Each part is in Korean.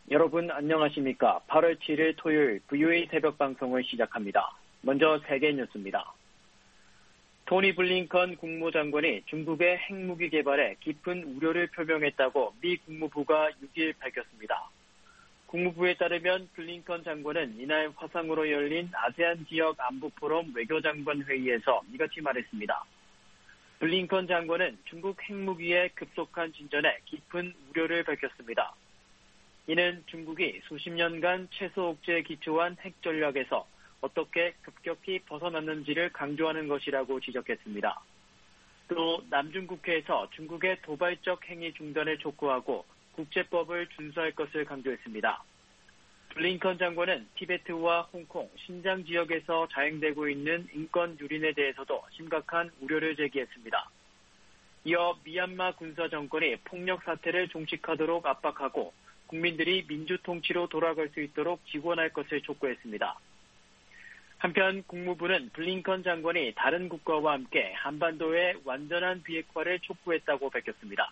여러분 안녕하십니까? 8월 7일 토요일 VOA 새벽 방송을 시작합니다. 먼저 세계 뉴스입니다. 토니 블링컨 국무장관이 중국의 핵무기 개발에 깊은 우려를 표명했다고 미 국무부가 6일 밝혔습니다. 국무부에 따르면 블링컨 장관은 이날 화상으로 열린 아세안 지역 안보포럼 외교장관 회의에서 이같이 말했습니다. 블링컨 장관은 중국 핵무기의 급속한 진전에 깊은 우려를 밝혔습니다. 이는 중국이 수십 년간 최소 억제에 기초한 핵 전략에서 어떻게 급격히 벗어났는지를 강조하는 것이라고 지적했습니다. 또 남중국해에서 중국의 도발적 행위 중단을 촉구하고 국제법을 준수할 것을 강조했습니다. 블링컨 장관은 티베트와 홍콩, 신장 지역에서 자행되고 있는 인권 유린에 대해서도 심각한 우려를 제기했습니다. 이어 미얀마 군사 정권이 폭력 사태를 종식하도록 압박하고 국민들이 민주 통치로 돌아갈 수 있도록 지원할 것을 촉구했습니다. 한편 국무부는 블링컨 장관이 다른 국가와 함께 한반도의 완전한 비핵화를 촉구했다고 밝혔습니다.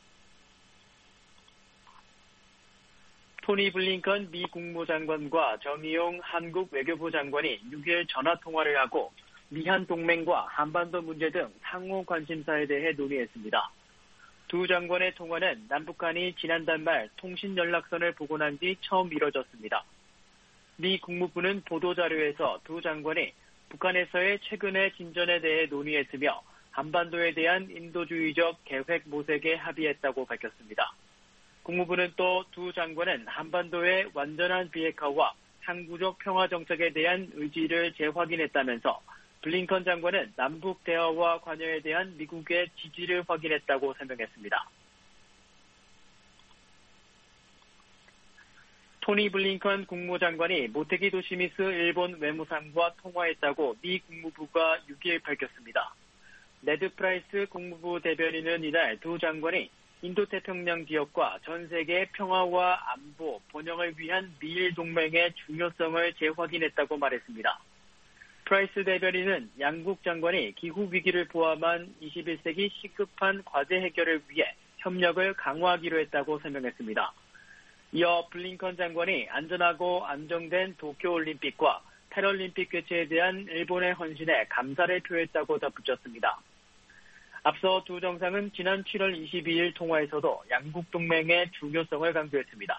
토니 블링컨 미 국무장관과 정의용 한국 외교부 장관이 6일 전화통화를 하고 미한 동맹과 한반도 문제 등 상호 관심사에 대해 논의했습니다. 두 장관의 통화는 남북한이 지난달 말 통신 연락선을 복원한 뒤 처음 이뤄졌습니다. 미 국무부는 보도자료에서 두 장관이 북한에서의 최근의 진전에 대해 논의했으며 한반도에 대한 인도주의적 계획 모색에 합의했다고 밝혔습니다. 국무부는 또 두 장관은 한반도의 완전한 비핵화와 항구적 평화 정책에 대한 의지를 재확인했다면서 블링컨 장관은 남북 대화와 관여에 대한 미국의 지지를 확인했다고 설명했습니다. 토니 블링컨 국무장관이 모테기 도시미스 일본 외무상과 통화했다고 미 국무부가 6일 밝혔습니다. 네드 프라이스 국무부 대변인은 이날 두 장관이 인도태평양 지역과 전 세계의 평화와 안보, 번영을 위한 미일 동맹의 중요성을 재확인했다고 말했습니다. 프라이스 대변인은 양국 장관이 기후 위기를 포함한 21세기 시급한 과제 해결을 위해 협력을 강화하기로 했다고 설명했습니다. 이어 블링컨 장관이 안전하고 안정된 도쿄올림픽과 패럴림픽 개최에 대한 일본의 헌신에 감사를 표했다고 덧붙였습니다. 앞서 두 정상은 지난 7월 22일 통화에서도 양국 동맹의 중요성을 강조했습니다.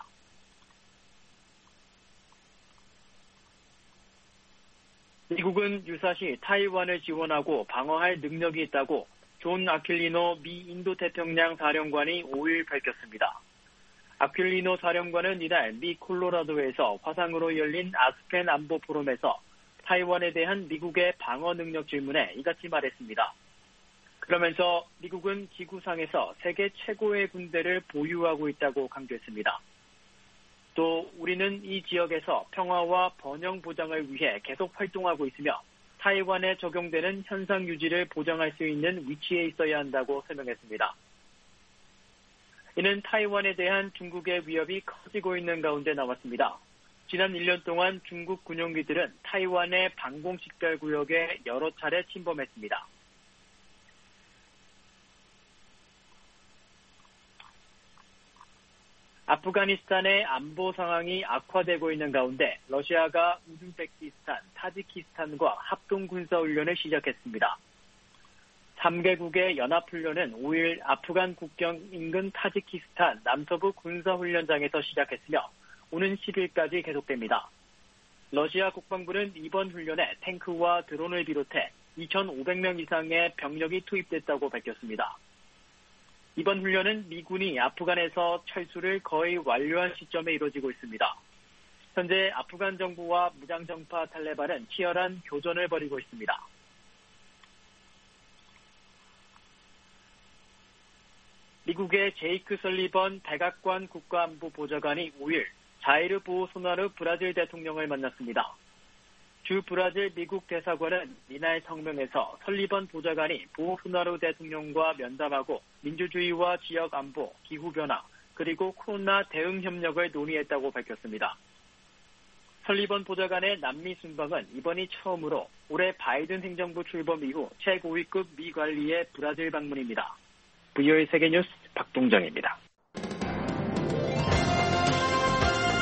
미국은 유사시 타이완을 지원하고 방어할 능력이 있다고 존 아퀼리노 미 인도태평양 사령관이 5일 밝혔습니다. 아퀼리노 사령관은 이날 미 콜로라도에서 화상으로 열린 아스펜 안보 포럼에서 타이완에 대한 미국의 방어 능력 질문에 이같이 말했습니다. 그러면서 미국은 지구상에서 세계 최고의 군대를 보유하고 있다고 강조했습니다. 또 우리는 이 지역에서 평화와 번영 보장을 위해 계속 활동하고 있으며 타이완에 적용되는 현상 유지를 보장할 수 있는 위치에 있어야 한다고 설명했습니다. 이는 타이완에 대한 중국의 위협이 커지고 있는 가운데 나왔습니다. 지난 1년 동안 중국 군용기들은 타이완의 방공식별구역에 여러 차례 침범했습니다. 아프가니스탄의 안보 상황이 악화되고 있는 가운데 러시아가 우즈베키스탄, 타지키스탄과 합동군사훈련을 시작했습니다. 3개국의 연합훈련은 5일 아프간 국경 인근 타지키스탄 남서부 군사훈련장에서 시작했으며 오는 10일까지 계속됩니다. 러시아 국방부는 이번 훈련에 탱크와 드론을 비롯해 2,500명 이상의 병력이 투입됐다고 밝혔습니다. 이번 훈련은 미군이 아프간에서 철수를 거의 완료한 시점에 이루어지고 있습니다. 현재 아프간 정부와 무장정파 탈레반은 치열한 교전을 벌이고 있습니다. 미국의 제이크 설리번 백악관 국가안보 보좌관이 5일 자이르 보우소나루 브라질 대통령을 만났습니다. 주 브라질 미국 대사관은 이날 성명에서 설리번 보좌관이 보우소나루 대통령과 면담하고 민주주의와 지역 안보, 기후변화, 그리고 코로나 대응 협력을 논의했다고 밝혔습니다. 설리번 보좌관의 남미 순방은 이번이 처음으로 올해 바이든 행정부 출범 이후 최고위급 미 관리의 브라질 방문입니다. VOA 세계뉴스 박동정입니다.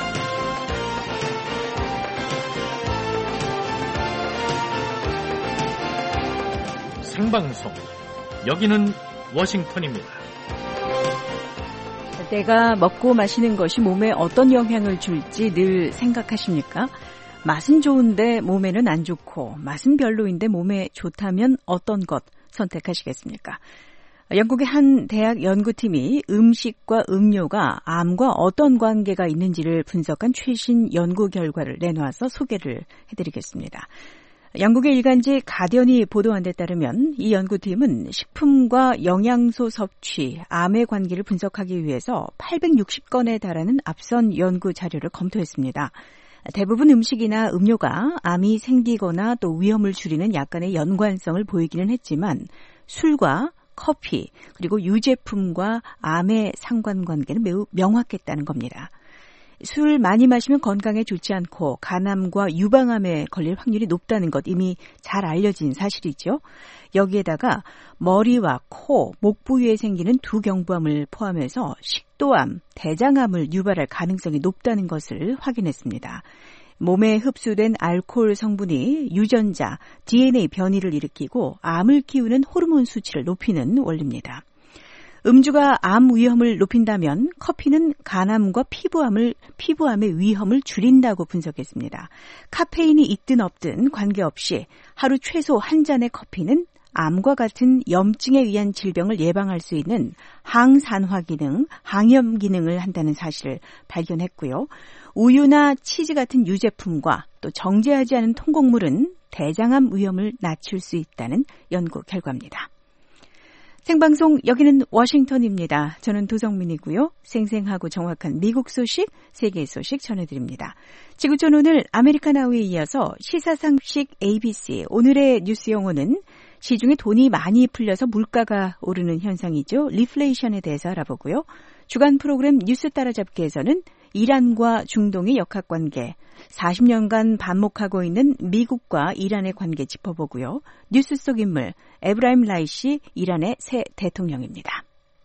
생방송. 여기는 워싱턴입니다. 내가 먹고 마시는 것이 몸에 어떤 영향을 줄지 늘 생각하십니까? 맛은 좋은데 몸에는 안 좋고 맛은 별로인데 몸에 좋다면 어떤 것 선택하시겠습니까? 영국의 한 대학 연구팀이 음식과 음료가 암과 어떤 관계가 있는지를 분석한 최신 연구 결과를 내놓아서 소개를 해드리겠습니다. 영국의 일간지 가디언이 보도한 데 따르면 이 연구팀은 식품과 영양소 섭취, 암의 관계를 분석하기 위해서 860건에 달하는 앞선 연구 자료를 검토했습니다. 대부분 음식이나 음료가 암이 생기거나 또 위험을 줄이는 약간의 연관성을 보이기는 했지만 술과 커피 그리고 유제품과 암의 상관관계는 매우 명확했다는 겁니다. 술 많이 마시면 건강에 좋지 않고 간암과 유방암에 걸릴 확률이 높다는 것 이미 잘 알려진 사실이죠. 여기에다가 머리와 코, 목 부위에 생기는 두경부암을 포함해서 식도암, 대장암을 유발할 가능성이 높다는 것을 확인했습니다. 몸에 흡수된 알코올 성분이 유전자, DNA 변이를 일으키고 암을 키우는 호르몬 수치를 높이는 원리입니다. 음주가 암 위험을 높인다면 커피는 간암과 피부암의 위험을 줄인다고 분석했습니다. 카페인이 있든 없든 관계없이 하루 최소 한 잔의 커피는 암과 같은 염증에 의한 질병을 예방할 수 있는 항산화 기능, 항염 기능을 한다는 사실을 발견했고요. 우유나 치즈 같은 유제품과 또 정제하지 않은 통곡물은 대장암 위험을 낮출 수 있다는 연구 결과입니다. 생방송 여기는 워싱턴입니다. 저는 도성민이고요. 생생하고 정확한 미국 소식, 세계 소식 전해드립니다. 지구촌 오늘 아메리칸 하우에 이어서 시사상식 ABC 오늘의 뉴스 용어는 시중에 돈이 많이 풀려서 물가가 오르는 현상이죠. 리플레이션에 대해서 알아보고요. 주간 프로그램 뉴스 따라잡기에서는 이란과 중동의 역학관계, 40년간 반목하고 있는 미국과 이란의 관계 짚어보고요. 뉴스 속 인물, 에브라임 라이시 이란의 새 대통령입니다.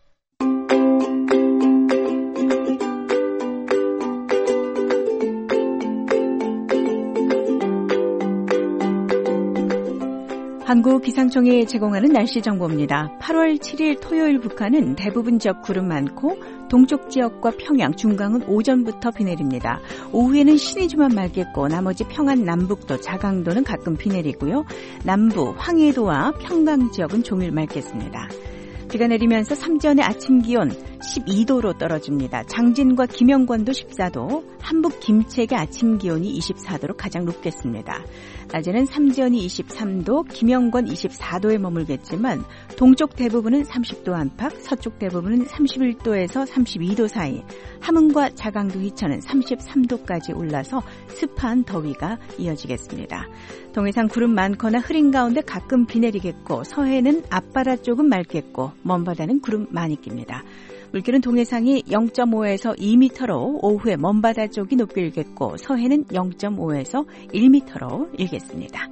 한국기상청이 제공하는 날씨 정보입니다. 8월 7일 토요일 북한은 대부분 지역 구름 많고 동쪽 지역과 평양, 중강은 오전부터 비 내립니다. 오후에는 신의주만 맑겠고 나머지 평안 남북도, 자강도는 가끔 비 내리고요. 남부, 황해도와 평강 지역은 종일 맑겠습니다. 비가 내리면서 삼지연의 아침 기온 12도로 떨어집니다. 장진과 김영권도 14도, 한북 김책의 아침 기온이 24도로 가장 높겠습니다. 낮에는 삼지연이 23도, 김영권 24도에 머물겠지만 동쪽 대부분은 30도 안팎, 서쪽 대부분은 31도에서 32도 사이, 함흥과 자강도 이천은 33도까지 올라서 습한 더위가 이어지겠습니다. 동해상 구름 많거나 흐린 가운데 가끔 비 내리겠고 서해는 앞바다 쪽은 맑겠고 먼바다는 구름 많이 낍니다. 물길은 동해상이 0.5에서 2m로 오후에 먼바다 쪽이 높게 일겠고 서해는 0.5에서 1m로 일겠습니다.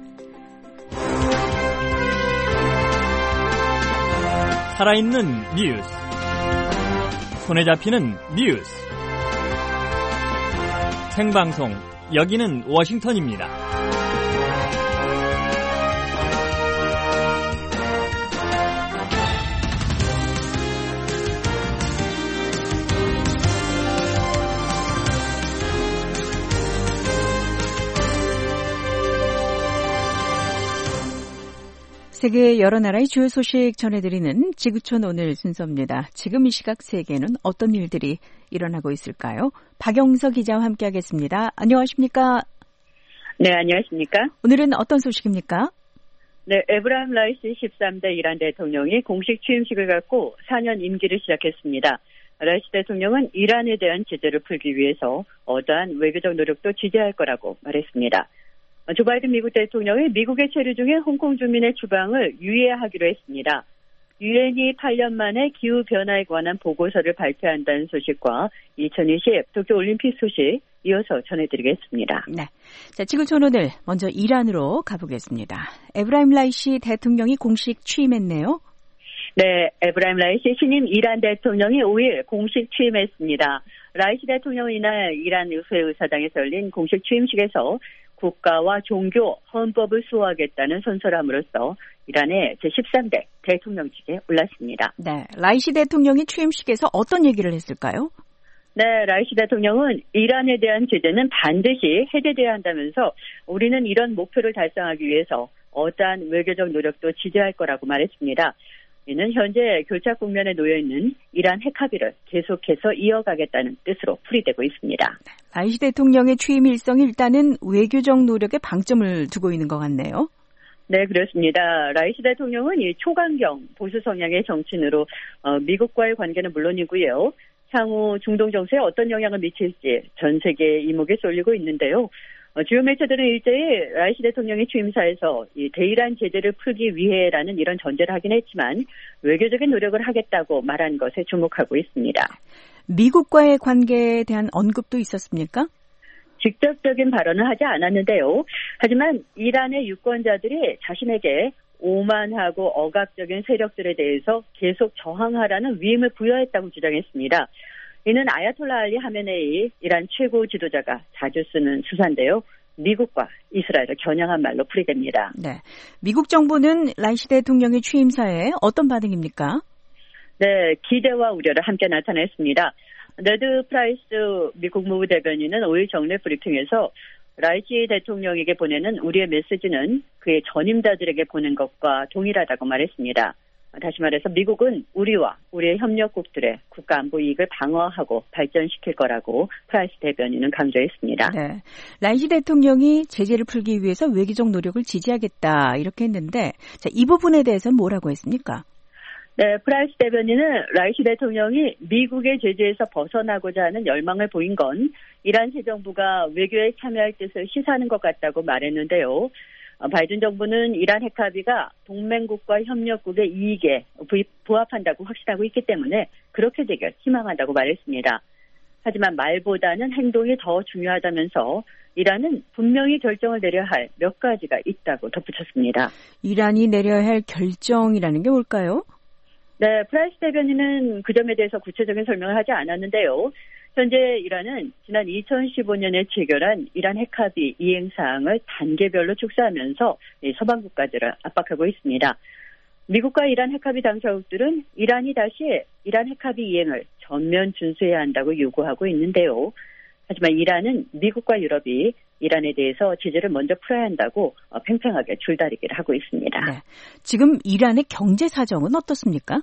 살아있는 뉴스, 손에 잡히는 뉴스, 생방송 여기는 워싱턴입니다. 세계 여러 나라의 주요 소식 전해드리는 지구촌 오늘 순서입니다. 지금 이 시각 세계는 어떤 일들이 일어나고 있을까요? 박영서 기자와 함께하겠습니다. 안녕하십니까? 네, 안녕하십니까? 오늘은 어떤 소식입니까? 네, 에브라임 라이시 13대 이란 대통령이 공식 취임식을 갖고 4년 임기를 시작했습니다. 라이시 대통령은 이란에 대한 제재를 풀기 위해서 어떠한 외교적 노력도 지지할 거라고 말했습니다. 조 바이든 미국 대통령이 미국에 체류 중에 홍콩 주민의 추방을 유예하기로 했습니다. 유엔이 8년 만에 기후변화에 관한 보고서를 발표한다는 소식과 2020 도쿄올림픽 소식 이어서 전해드리겠습니다. 네, 자, 지구촌 오늘 먼저 이란으로 가보겠습니다. 에브라임 라이시 대통령이 공식 취임했네요. 네, 에브라임 라이시 신임 이란 대통령이 5일 공식 취임했습니다. 라이시 대통령은 이날 이란 의회 의사당에서 열린 공식 취임식에서 국가와 종교, 헌법을 수호하겠다는 선서함으로써 이란의 제13대 대통령직에 올랐습니다. 네, 라이시 대통령이 취임식에서 어떤 얘기를 했을까요? 네, 라이시 대통령은 이란에 대한 제재는 반드시 해제돼야 한다면서 우리는 이런 목표를 달성하기 위해서 어떠한 외교적 노력도 지지할 거라고 말했습니다. 이는 현재 교착 국면에 놓여 있는 이란 핵 합의를 계속해서 이어가겠다는 뜻으로 풀이되고 있습니다. 라이시 대통령의 취임 일성이 일단은 외교적 노력에 방점을 두고 있는 것 같네요. 네, 그렇습니다. 라이시 대통령은 이 초강경 보수 성향의 정치인으로 미국과의 관계는 물론이고요. 향후 중동 정세에 어떤 영향을 미칠지 전 세계의 이목에 쏠리고 있는데요. 주요 매체들은 일제히 라이시 대통령의 취임사에서 이 대이란 제재를 풀기 위해라는 이런 전제를 하긴 했지만 외교적인 노력을 하겠다고 말한 것에 주목하고 있습니다. 미국과의 관계에 대한 언급도 있었습니까? 직접적인 발언은 하지 않았는데요. 하지만 이란의 유권자들이 자신에게 오만하고 억압적인 세력들에 대해서 계속 저항하라는 위임을 부여했다고 주장했습니다. 이는 아야톨라 알리 하메네이 이란 최고 지도자가 자주 쓰는 수사인데요. 미국과 이스라엘을 겨냥한 말로 풀이됩니다. 네, 미국 정부는 라이시 대통령의 취임사에 어떤 반응입니까? 네, 기대와 우려를 함께 나타냈습니다. 네드 프라이스 미국 국무부 대변인은 5일 정례 브리핑에서 라이시 대통령에게 보내는 우리의 메시지는 그의 전임자들에게 보낸 것과 동일하다고 말했습니다. 다시 말해서 미국은 우리와 우리의 협력국들의 국가 안보 이익을 방어하고 발전시킬 거라고 프라이스 대변인은 강조했습니다. 네, 라이시 대통령이 제재를 풀기 위해서 외교적 노력을 지지하겠다 이렇게 했는데 이 부분에 대해서는 뭐라고 했습니까? 네, 프라이스 대변인은 라이시 대통령이 미국의 제재에서 벗어나고자 하는 열망을 보인 건 이란 새 정부가 외교에 참여할 뜻을 시사하는 것 같다고 말했는데요. 바이든 정부는 이란 핵 합의가 동맹국과 협력국의 이익에 부합한다고 확신하고 있기 때문에 그렇게 되길 희망한다고 말했습니다. 하지만 말보다는 행동이 더 중요하다면서 이란은 분명히 결정을 내려야 할 몇 가지가 있다고 덧붙였습니다. 이란이 내려야 할 결정이라는 게 뭘까요? 네, 프라이스 대변인은 그 점에 대해서 구체적인 설명을 하지 않았는데요. 현재 이란은 지난 2015년에 체결한 이란 핵합의 이행사항을 단계별로 축소하면서 서방 국가들을 압박하고 있습니다. 미국과 이란 핵합의 당사국들은 이란이 다시 이란 핵합의 이행을 전면 준수해야 한다고 요구하고 있는데요. 하지만 이란은 미국과 유럽이 이란에 대해서 제재를 먼저 풀어야 한다고 팽팽하게 줄다리기를 하고 있습니다. 네. 지금 이란의 경제 사정은 어떻습니까?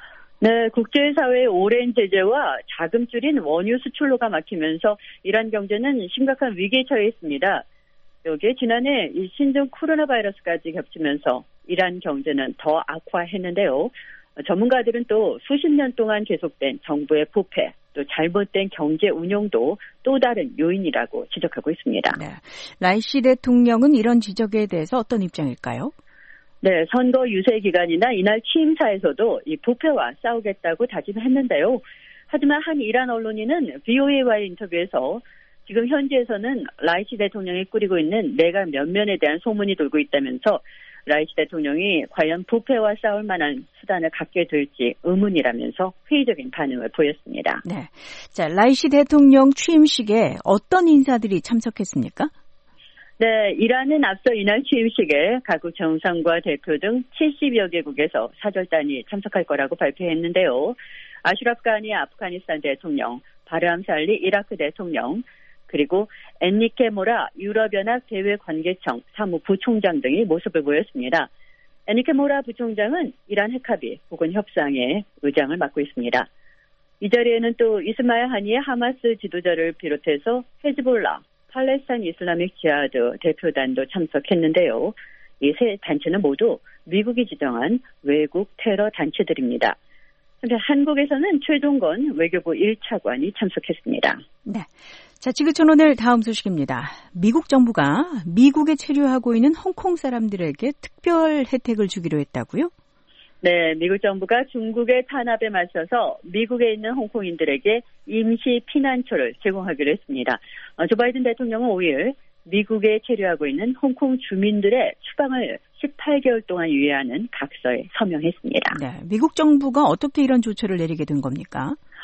네, 국제사회의 오랜 제재와 자금줄인 원유 수출로가 막히면서 이란 경제는 심각한 위기에 처해 있습니다. 여기에 지난해 이 신종 코로나 바이러스까지 겹치면서 이란 경제는 더 악화했는데요. 전문가들은 또 수십 년 동안 계속된 정부의 부패, 또 잘못된 경제 운용도 또 다른 요인이라고 지적하고 있습니다. 네, 라이시 대통령은 이런 지적에 대해서 어떤 입장일까요? 네, 선거 유세 기간이나 이날 취임사에서도 이 부패와 싸우겠다고 다짐했는데요. 하지만 한 이란 언론인은 VOA와의 인터뷰에서 지금 현지에서는 라이시 대통령이 꾸리고 있는 내각 면면에 대한 소문이 돌고 있다면서 라이시 대통령이 과연 부패와 싸울 만한 수단을 갖게 될지 의문이라면서 회의적인 반응을 보였습니다. 네, 자, 라이시 대통령 취임식에 어떤 인사들이 참석했습니까? 네, 이란은 앞서 이날 취임식에 각국 정상과 대표 등 70여 개국에서 사절단이 참석할 거라고 발표했는데요. 아슈라프 가니 아프가니스탄 대통령, 바르함 살리 이라크 대통령, 그리고 엔리케 모라 유럽연합 대외관계청 사무부총장 등이 모습을 보였습니다. 엔리케 모라 부총장은 이란 핵합의 혹은 협상의 의장을 맡고 있습니다. 이 자리에는 또 이스마일 하니의 하마스 지도자를 비롯해서 헤즈볼라, 팔레스타인 이슬라믹 지하드 대표단도 참석했는데요. 이 세 단체는 모두 미국이 지정한 외국 테러 단체들입니다. 현재 한국에서는 최종건 외교부 1차관이 참석했습니다. 네. 자, 지구촌 오늘 다음 소식입니다. 미국 정부가 미국에 체류하고 있는 홍콩 사람들에게 특별 혜택을 주기로 했다고요? 네, 미국 정부가 중국의 탄압에 맞서서 미국에 있는 홍콩인들에게 임시 피난처를 제공하기로 했습니다. 조 바이든 대통령은 5일 미국에 체류하고 있는 홍콩 주민들의 추방을 18개월 동안 유예하는 각서에 서명했습니다. 네, 미국 정부가 어떻게 이런 조처를 내리게 된 겁니까?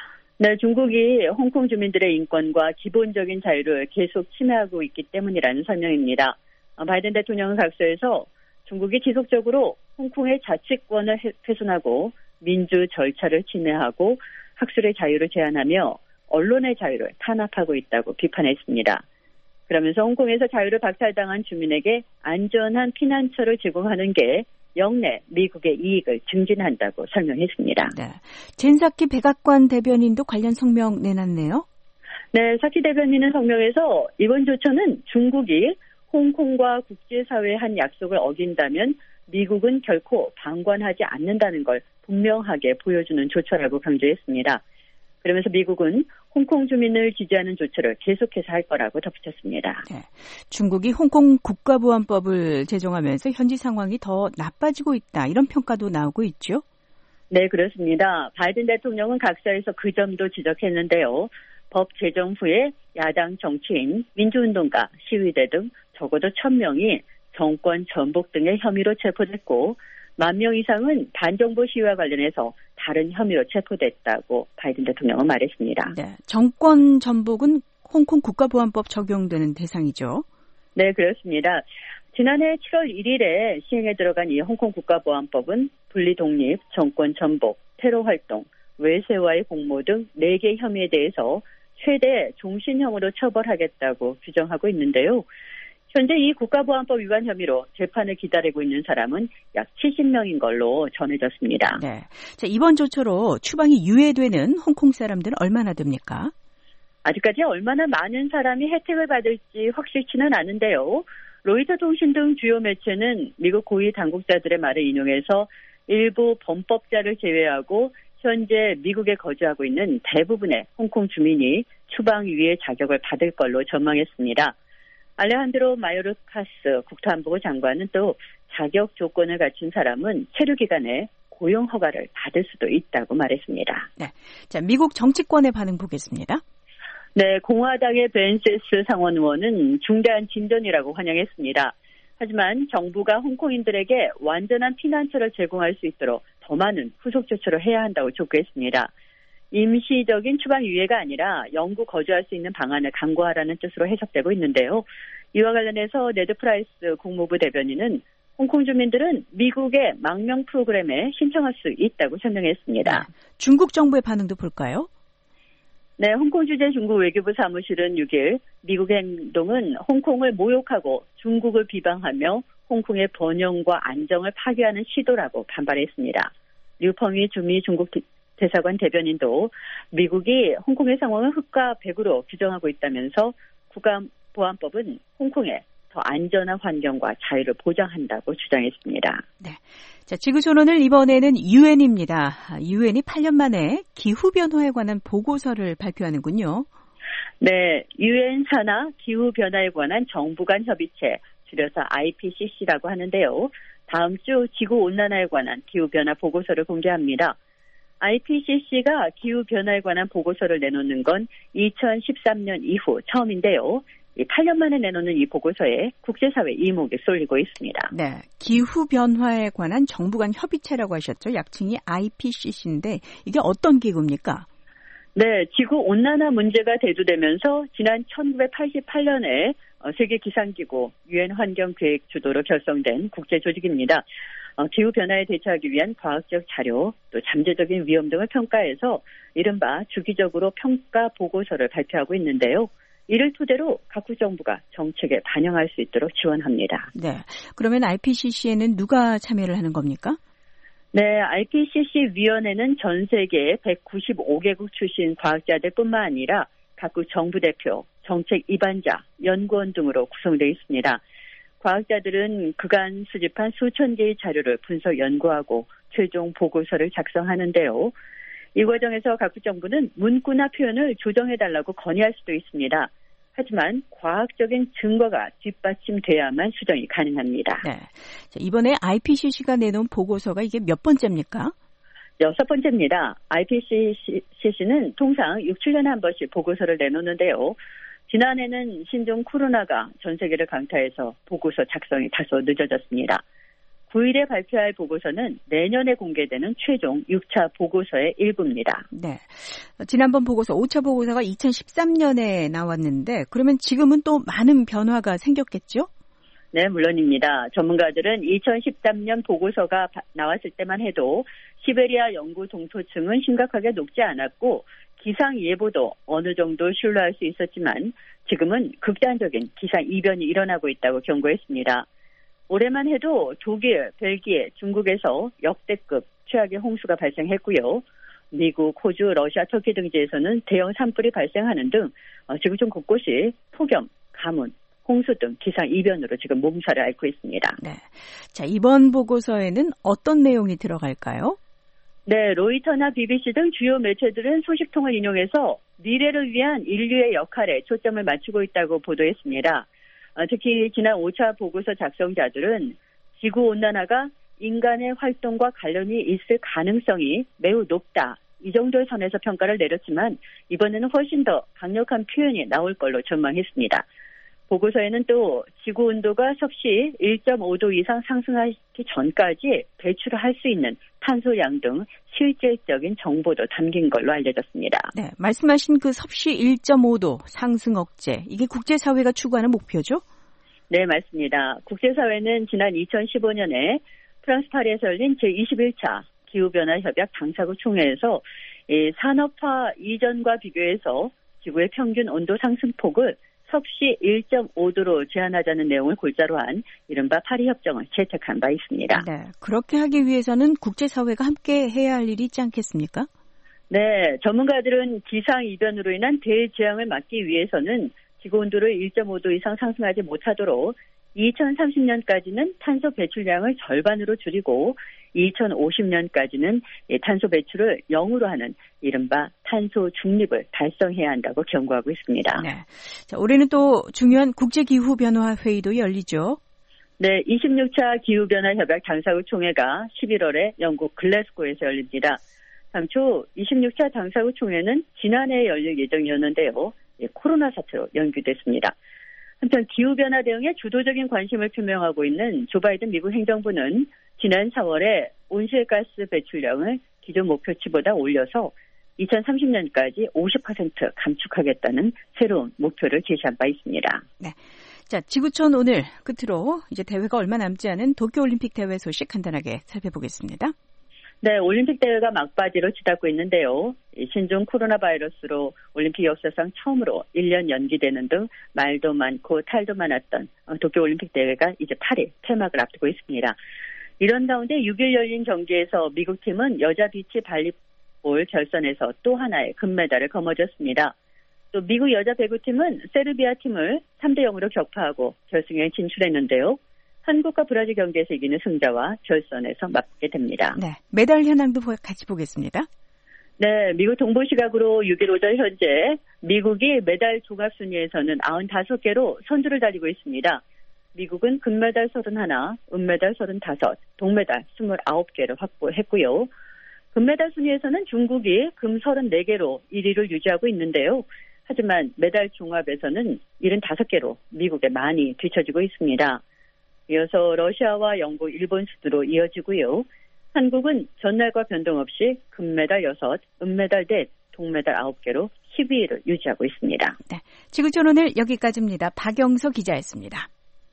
네, 중국이 홍콩 주민들의 인권과 기본적인 자유를 계속 침해하고 있기 때문이라는 설명입니다. 바이든 대통령은 각서에서 중국이 지속적으로 홍콩의 자치권을 훼손하고 민주 절차를 침해하고 학술의 자유를 제한하며 언론의 자유를 탄압하고 있다고 비판했습니다. 그러면서 홍콩에서 자유를 박탈당한 주민에게 안전한 피난처를 제공하는 게 영내 미국의 이익을 증진한다고 설명했습니다. 네, 젠사키 백악관 대변인도 관련 성명 내놨네요. 네, 사키 대변인은 성명에서 이번 조처는 중국이 홍콩과 국제사회에 한 약속을 어긴다면 미국은 결코 방관하지 않는다는 걸 분명하게 보여주는 조처라고 강조했습니다. 그러면서 미국은 홍콩 주민을 지지하는 조처를 계속해서 할 거라고 덧붙였습니다. 네, 중국이 홍콩 국가보안법을 제정하면서 현지 상황이 더 나빠지고 있다, 이런 평가도 나오고 있죠? 네, 그렇습니다. 바이든 대통령은 각서에서 그 점도 지적했는데요. 법 제정 후에 야당 정치인, 민주운동가, 시위대 등 적어도 1,000명이 정권 전복 등의 혐의로 체포됐고 10,000명 이상은 반정부 시위와 관련해서 다른 혐의로 체포됐다고 바이든 대통령은 말했습니다. 네, 정권 전복은 홍콩 국가보안법 적용되는 대상이죠? 네, 그렇습니다. 지난해 7월 1일에 시행에 들어간 이 홍콩 국가보안법은 분리독립, 정권 전복, 테러 활동, 외세와의 공모 등 4개 혐의에 대해서 최대 종신형으로 처벌하겠다고 규정하고 있는데요. 현재 이 국가보안법 위반 혐의로 재판을 기다리고 있는 사람은 약 70명인 걸로 전해졌습니다. 네, 자, 이번 조처로 추방이 유예되는 홍콩 사람들은 얼마나 됩니까? 아직까지 얼마나 많은 사람이 혜택을 받을지 확실치는 않은데요. 로이터 통신 등 주요 매체는 미국 고위 당국자들의 말을 인용해서 일부 범법자를 제외하고 현재 미국에 거주하고 있는 대부분의 홍콩 주민이 추방 유예 자격을 받을 걸로 전망했습니다. 알레한드로 마요르카스 국토안보부 장관은 또 자격 조건을 갖춘 사람은 체류 기간에 고용 허가를 받을 수도 있다고 말했습니다. 네, 자, 미국 정치권의 반응 보겠습니다. 네, 공화당의 벤 세스 상원 의원은 중대한 진전이라고 환영했습니다. 하지만 정부가 홍콩인들에게 완전한 피난처를 제공할 수 있도록 더 많은 후속 조처를 해야 한다고 촉구했습니다. 임시적인 추방 유예가 아니라 영구 거주할 수 있는 방안을 강구하라는 뜻으로 해석되고 있는데요. 이와 관련해서 네드 프라이스 국무부 대변인은 홍콩 주민들은 미국의 망명 프로그램에 신청할 수 있다고 설명했습니다. 네, 중국 정부의 반응도 볼까요? 네, 홍콩 주재 중국 외교부 사무실은 6일 미국의 행동은 홍콩을 모욕하고 중국을 비방하며 홍콩의 번영과 안정을 파괴하는 시도라고 반발했습니다. 류펑위 주미 중국 대사관 대변인도 미국이 홍콩의 상황을 흑과 백으로 규정하고 있다면서 국가보안법은 홍콩에 더 안전한 환경과 자유를 보장한다고 주장했습니다. 네, 자, 지구촌오늘 이번에는 유엔입니다. 유엔이 8년 만에 기후변화에 관한 보고서를 발표하는군요. 네, 유엔 산하 기후변화에 관한 정부 간 협의체, 줄여서 IPCC라고 하는데요. 다음 주 지구온난화에 관한 기후변화 보고서를 공개합니다. IPCC가 기후변화에 관한 보고서를 내놓는 건 2013년 이후 처음인데요. 8년 만에 내놓는 이 보고서에 국제사회 이목이 쏠리고 있습니다. 네, 기후변화에 관한 정부 간 협의체라고 하셨죠. 약칭이 IPCC인데 이게 어떤 기구입니까? 네, 지구온난화 문제가 대두되면서 지난 1988년에 세계기상기구 유엔 환경계획 주도로 결성된 국제조직입니다. 기후변화에 대처하기 위한 과학적 자료, 또 잠재적인 위험 등을 평가해서 이른바 주기적으로 평가 보고서를 발표하고 있는데요. 이를 토대로 각국 정부가 정책에 반영할 수 있도록 지원합니다. 네, 그러면 IPCC에는 누가 참여를 하는 겁니까? 네, IPCC 위원회는 전 세계 195개국 출신 과학자들뿐만 아니라 각국 정부 대표, 정책 입안자, 연구원 등으로 구성되어 있습니다. 과학자들은 그간 수집한 수천 개의 자료를 분석 연구하고 최종 보고서를 작성하는데요. 이 과정에서 각국 정부는 문구나 표현을 조정해달라고 건의할 수도 있습니다. 하지만 과학적인 증거가 뒷받침돼야만 수정이 가능합니다. 네, 이번에 IPCC가 내놓은 보고서가 이게 몇 번째입니까? 6번째입니다. IPCC는 통상 6, 7년에 한 번씩 보고서를 내놓는데요. 지난해는 신종 코로나가 전 세계를 강타해서 보고서 작성이 다소 늦어졌습니다. 9일에 발표할 보고서는 내년에 공개되는 최종 6차 보고서의 일부입니다. 네. 지난번 보고서 5차 보고서가 2013년에 나왔는데 그러면 지금은 또 많은 변화가 생겼겠죠? 네, 물론입니다. 전문가들은 2013년 보고서가 나왔을 때만 해도 시베리아 영구 동토층은 심각하게 녹지 않았고 기상예보도 어느 정도 신뢰할 수 있었지만 지금은 극단적인 기상이변이 일어나고 있다고 경고했습니다. 올해만 해도 독일, 벨기에, 중국에서 역대급 최악의 홍수가 발생했고요. 미국, 호주, 러시아, 터키 등지에서는 대형 산불이 발생하는 등 지구촌 곳곳이 폭염, 가뭄, 홍수 등 기상이변으로 지금 몸살을 앓고 있습니다. 네. 자, 이번 보고서에는 어떤 내용이 들어갈까요? 네, 로이터나 BBC 등 주요 매체들은 소식통을 인용해서 미래를 위한 인류의 역할에 초점을 맞추고 있다고 보도했습니다. 특히 지난 5차 보고서 작성자들은 지구온난화가 인간의 활동과 관련이 있을 가능성이 매우 높다. 이 정도의 선에서 평가를 내렸지만 이번에는 훨씬 더 강력한 표현이 나올 걸로 전망했습니다. 보고서에는 또 지구온도가 섭씨 1.5도 이상 상승하기 전까지 배출을 할 수 있는 탄소량 등 실질적인 정보도 담긴 걸로 알려졌습니다. 네, 말씀하신 그 섭씨 1.5도 상승 억제, 이게 국제사회가 추구하는 목표죠? 네, 맞습니다. 국제사회는 지난 2015년에 프랑스 파리에서 열린 제21차 기후변화협약 당사국 총회에서 산업화 이전과 비교해서 지구의 평균 온도 상승폭을 섭씨 1.5도로 제한하자는 내용을 골자로 한 이른바 파리협정을 채택한 바 있습니다. 네, 그렇게 하기 위해서는 국제사회가 함께 해야 할 일이 있지 않겠습니까? 네, 전문가들은 기상이변으로 인한 대재앙을 막기 위해서는 지구온도를 1.5도 이상 상승하지 못하도록 2030년까지는 탄소 배출량을 절반으로 줄이고 2050년까지는 탄소 배출을 0으로 하는 이른바 탄소 중립을 달성해야 한다고 경고하고 있습니다. 네. 자, 올해는 또 중요한 국제기후변화회의도 열리죠. 네, 26차 기후변화협약 당사국 총회가 11월에 영국 글래스고에서 열립니다. 당초 26차 당사국 총회는 지난해에 열릴 예정이었는데요. 코로나 사태로 연기됐습니다. 한편 기후변화 대응에 주도적인 관심을 표명하고 있는 조 바이든 미국 행정부는 지난 4월에 온실가스 배출량을 기존 목표치보다 올려서 2030년까지 50% 감축하겠다는 새로운 목표를 제시한 바 있습니다. 네. 자, 지구촌 오늘 끝으로 이제 대회가 얼마 남지 않은 도쿄올림픽 대회 소식 간단하게 살펴보겠습니다. 네, 올림픽 대회가 막바지로 치닫고 있는데요. 신종 코로나 바이러스로 올림픽 역사상 처음으로 1년 연기되는 등 말도 많고 탈도 많았던 도쿄올림픽 대회가 이제 8일 폐막을 앞두고 있습니다. 이런 가운데 6일 열린 경기에서 미국 팀은 여자 비치 발리볼 결선에서 또 하나의 금메달을 거머쥐었습니다. 또 미국 여자 배구팀은 세르비아 팀을 3대0으로 격파하고 결승에 진출했는데요. 한국과 브라질 경기에서 이기는 승자와 결선에서 맞게 됩니다. 네, 메달 현황도 같이 보겠습니다. 네, 미국 동부시각으로 6일 오전 현재 미국이 메달 종합순위에서는 95개로 선두를 달리고 있습니다. 미국은 금메달 31, 은메달 35, 동메달 29개를 확보했고요. 금메달 순위에서는 중국이 금 34개로 1위를 유지하고 있는데요. 하지만 메달 종합에서는 75개로 미국에 많이 뒤처지고 있습니다. 이어서 러시아와 영국, 일본 순으로 이어지고요. 한국은 전날과 변동 없이 금메달 6, 은메달 4, 동메달 9개로 12위를 유지하고 있습니다. 네, 지구촌 오늘 여기까지입니다. 박영서 기자였습니다.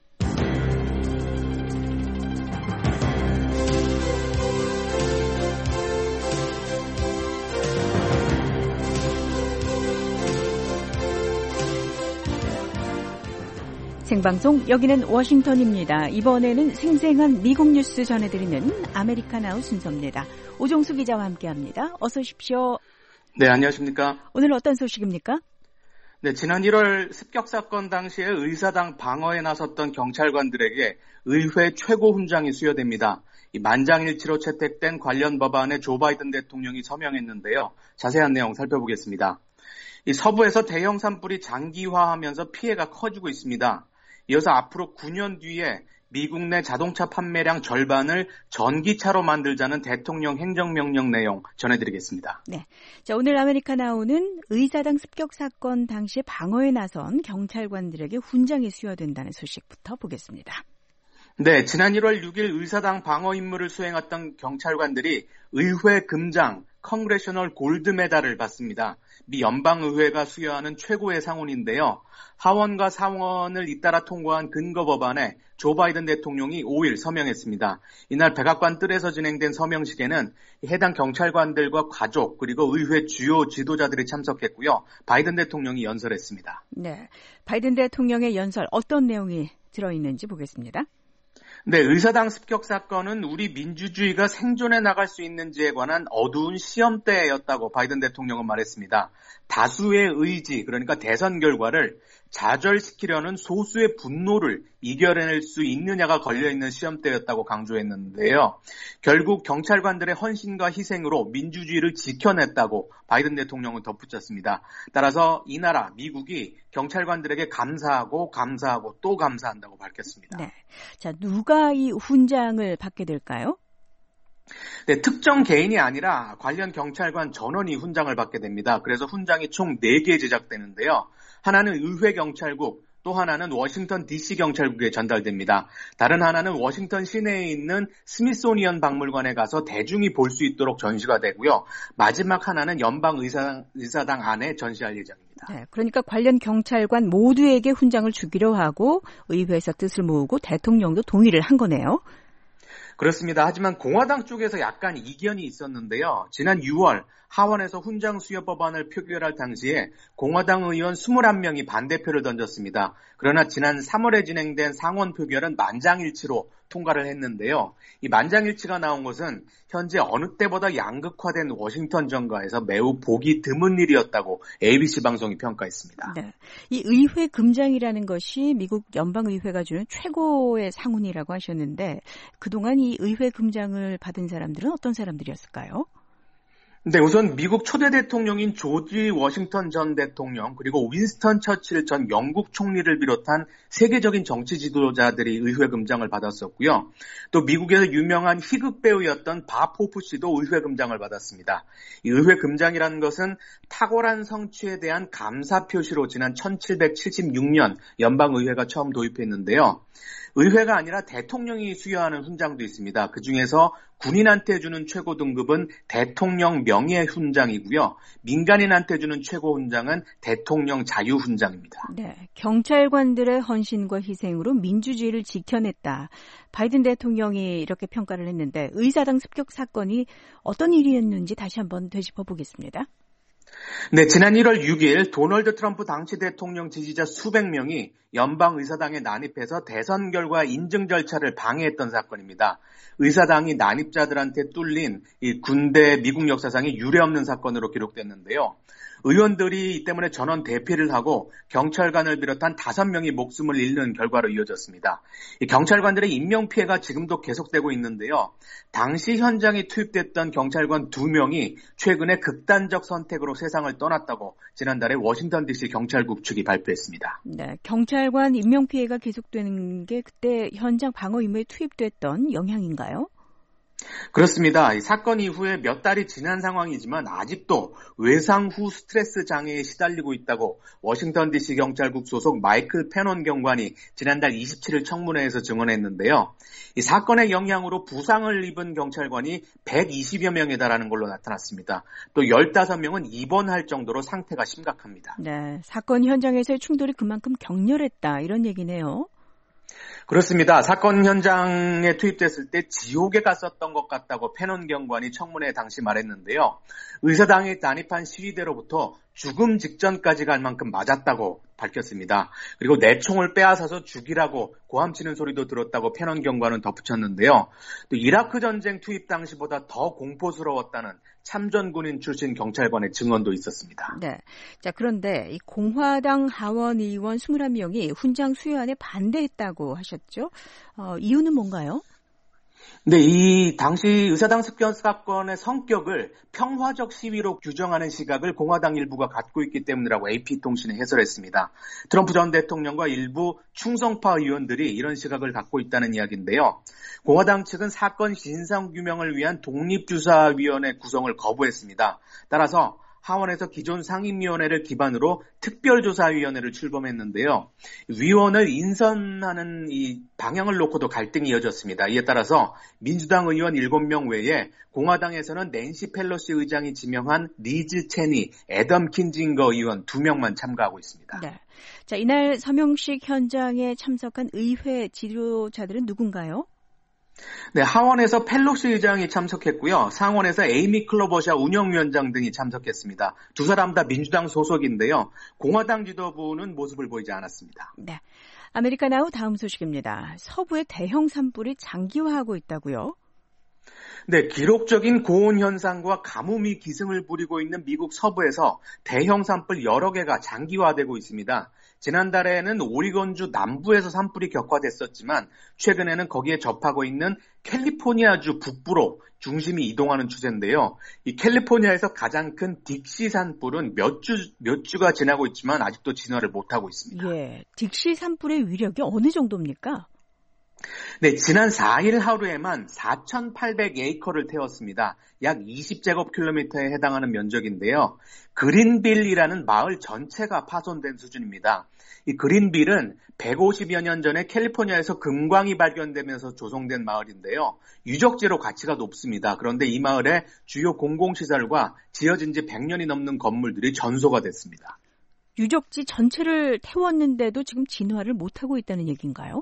생방송 여기는 워싱턴입니다. 이번에는 생생한 미국 뉴스 전해드리는 아메리카나우 순서입니다. 오종수 기자와 함께합니다. 어서 오십시오. 네, 안녕하십니까. 오늘 어떤 소식입니까? 네, 지난 1월 습격 사건 당시에 의사당 방어에 나섰던 경찰관들에게 의회 최고 훈장이 수여됩니다. 이 만장일치로 채택된 관련 법안에 조 바이든 대통령이 서명했는데요. 자세한 내용 살펴보겠습니다. 이 서부에서 대형 산불이 장기화하면서 피해가 커지고 있습니다. 이어서 앞으로 9년 뒤에 미국 내 자동차 판매량 절반을 전기차로 만들자는 대통령 행정명령 내용 전해드리겠습니다. 네, 자, 오늘 아메리카나우는 의사당 습격 사건 당시 방어에 나선 경찰관들에게 훈장이 수여된다는 소식부터 보겠습니다. 네, 지난 1월 6일 의사당 방어 임무를 수행했던 경찰관들이 의회 금장 컨그레셔널 골드 메달을 받습니다. 미 연방의회가 수여하는 최고의 상훈인데요. 하원과 상원을 잇따라 통과한 근거 법안에 조 바이든 대통령이 5일 서명했습니다. 이날 백악관 뜰에서 진행된 서명식에는 해당 경찰관들과 가족 그리고 의회 주요 지도자들이 참석했고요. 바이든 대통령이 연설했습니다. 네, 바이든 대통령의 연설 어떤 내용이 들어있는지 보겠습니다. 네, 의사당 습격 사건은 우리 민주주의가 생존해 나갈 수 있는지에 관한 어두운 시험대였다고 바이든 대통령은 말했습니다. 다수의 의지, 그러니까 대선 결과를 좌절시키려는 소수의 분노를 이겨낼 수 있느냐가 걸려있는 시험대였다고 강조했는데요. 결국 경찰관들의 헌신과 희생으로 민주주의를 지켜냈다고 바이든 대통령은 덧붙였습니다. 따라서 이 나라 미국이 경찰관들에게 감사하고 또 감사한다고 밝혔습니다. 네, 자, 누가 이 훈장을 받게 될까요? 네, 특정 개인이 아니라 관련 경찰관 전원이 훈장을 받게 됩니다. 그래서 훈장이 총 4개 제작되는데요. 하나는 의회 경찰국, 또 하나는 워싱턴 DC 경찰국에 전달됩니다. 다른 하나는 워싱턴 시내에 있는 스미소니언 박물관에 가서 대중이 볼 수 있도록 전시가 되고요. 마지막 하나는 연방 의사당 안에 전시할 예정입니다. 네, 그러니까 관련 경찰관 모두에게 훈장을 주기로 하고 의회에서 뜻을 모으고 대통령도 동의를 한 거네요. 그렇습니다. 하지만 공화당 쪽에서 약간 이견이 있었는데요. 지난 6월 하원에서 훈장 수여 법안을 표결할 당시에 공화당 의원 21명이 반대표를 던졌습니다. 그러나 지난 3월에 진행된 상원 표결은 만장일치로 통과를 했는데요. 이 만장일치가 나온 것은 현재 어느 때보다 양극화된 워싱턴 정가에서 매우 보기 드문 일이었다고 ABC 방송이 평가했습니다. 네, 이 의회 금장이라는 것이 미국 연방의회가 주는 최고의 상훈이라고 하셨는데 그동안 이 의회 금장을 받은 사람들은 어떤 사람들이었을까요? 네, 우선 미국 초대 대통령인 조지 워싱턴 전 대통령 그리고 윈스턴 처칠 전 영국 총리를 비롯한 세계적인 정치 지도자들이 의회 금장을 받았었고요. 또 미국에서 유명한 희극 배우였던 밥 호프 씨도 의회 금장을 받았습니다. 이 의회 금장이라는 것은 탁월한 성취에 대한 감사 표시로 지난 1776년 연방의회가 처음 도입했는데요. 의회가 아니라 대통령이 수여하는 훈장도 있습니다. 그중에서 군인한테 주는 최고 등급은 대통령 명예훈장이고요. 민간인한테 주는 최고 훈장은 대통령 자유훈장입니다. 네, 경찰관들의 헌신과 희생으로 민주주의를 지켜냈다. 바이든 대통령이 이렇게 평가를 했는데 의사당 습격 사건이 어떤 일이었는지 다시 한번 되짚어 보겠습니다. 네, 지난 1월 6일 도널드 트럼프 당시 대통령 지지자 수백 명이 연방의사당에 난입해서 대선 결과 인증 절차를 방해했던 사건입니다. 의사당이 난입자들한테 뚫린 이 군대 미국 역사상에 유례없는 사건으로 기록됐는데요. 의원들이 이 때문에 전원 대피를 하고 경찰관을 비롯한 5명이 목숨을 잃는 결과로 이어졌습니다. 이 경찰관들의 인명피해가 지금도 계속되고 있는데요. 당시 현장에 투입됐던 경찰관 2명이 최근에 극단적 선택으로 세상을 떠났다고 지난달에 워싱턴 DC 경찰국 측이 발표했습니다. 네, 경찰관 인명피해가 계속되는 게 그때 현장 방어 임무에 투입됐던 영향인가요? 그렇습니다. 이 사건 이후에 몇 달이 지난 상황이지만 아직도 외상 후 스트레스 장애에 시달리고 있다고 워싱턴 DC 경찰국 소속 마이클 페논 경관이 지난달 27일 청문회에서 증언했는데요. 이 사건의 영향으로 부상을 입은 경찰관이 120여 명에 달하는 걸로 나타났습니다. 또 15명은 입원할 정도로 상태가 심각합니다. 네, 사건 현장에서의 충돌이 그만큼 격렬했다 이런 얘기네요. 그렇습니다. 사건 현장에 투입됐을 때 지옥에 갔었던 것 같다고 페논 경관이 청문회 당시 말했는데요. 의사당에 난입한 시위대로부터 죽음 직전까지 갈 만큼 맞았다고 밝혔습니다. 그리고 내 총을 빼앗아서 죽이라고 고함치는 소리도 들었다고 페논 경관은 덧붙였는데요. 또 이라크 전쟁 투입 당시보다 더 공포스러웠다는 참전군인 출신 경찰관의 증언도 있었습니다. 네. 자, 그런데 이 공화당 하원 의원 21명이 훈장 수여안에 반대했다고 하셨죠? 이유는 뭔가요? 네, 이 당시 의사당 습격 사건의 성격을 평화적 시위로 규정하는 시각을 공화당 일부가 갖고 있기 때문이라고 AP통신이 해설했습니다. 트럼프 전 대통령과 일부 충성파 의원들이 이런 시각을 갖고 있다는 이야기인데요. 공화당 측은 사건 진상규명을 위한 독립조사위원회 구성을 거부했습니다. 따라서 하원에서 기존 상임위원회를 기반으로 특별조사위원회를 출범했는데요. 위원을 인선하는 이 방향을 놓고도 갈등이 이어졌습니다. 이에 따라서 민주당 의원 7명 외에 공화당에서는 낸시 펠로시 의장이 지명한 리즈 체니, 애덤 킨징거 의원 2명만 참가하고 있습니다. 네. 자, 이날 서명식 현장에 참석한 의회 지도자들은 누군가요? 네, 하원에서 펠로시 의장이 참석했고요. 상원에서 에이미 클로버샤 운영위원장 등이 참석했습니다. 두 사람 다 민주당 소속인데요. 공화당 지도부는 모습을 보이지 않았습니다. 네, 아메리카나우 다음 소식입니다. 서부의 대형 산불이 장기화하고 있다고요? 네, 기록적인 고온 현상과 가뭄이 기승을 부리고 있는 미국 서부에서 대형 산불 여러 개가 장기화되고 있습니다. 지난달에는 오리건주 남부에서 산불이 격화됐었지만 최근에는 거기에 접하고 있는 캘리포니아주 북부로 중심이 이동하는 추세인데요. 이 캘리포니아에서 가장 큰 딕시 산불은 몇 주가 지나고 있지만 아직도 진화를 못하고 있습니다. 예, 딕시 산불의 위력이 어느 정도입니까? 네, 지난 4일 하루에만 4,800에이커를 태웠습니다. 약 20제곱킬로미터에 해당하는 면적인데요. 그린빌이라는 마을 전체가 파손된 수준입니다. 이 그린빌은 150여 년 전에 캘리포니아에서 금광이 발견되면서 조성된 마을인데요. 유적지로 가치가 높습니다. 그런데 이 마을에 주요 공공시설과 지어진 지 100년이 넘는 건물들이 전소가 됐습니다. 유적지 전체를 태웠는데도 지금 진화를 못하고 있다는 얘기인가요?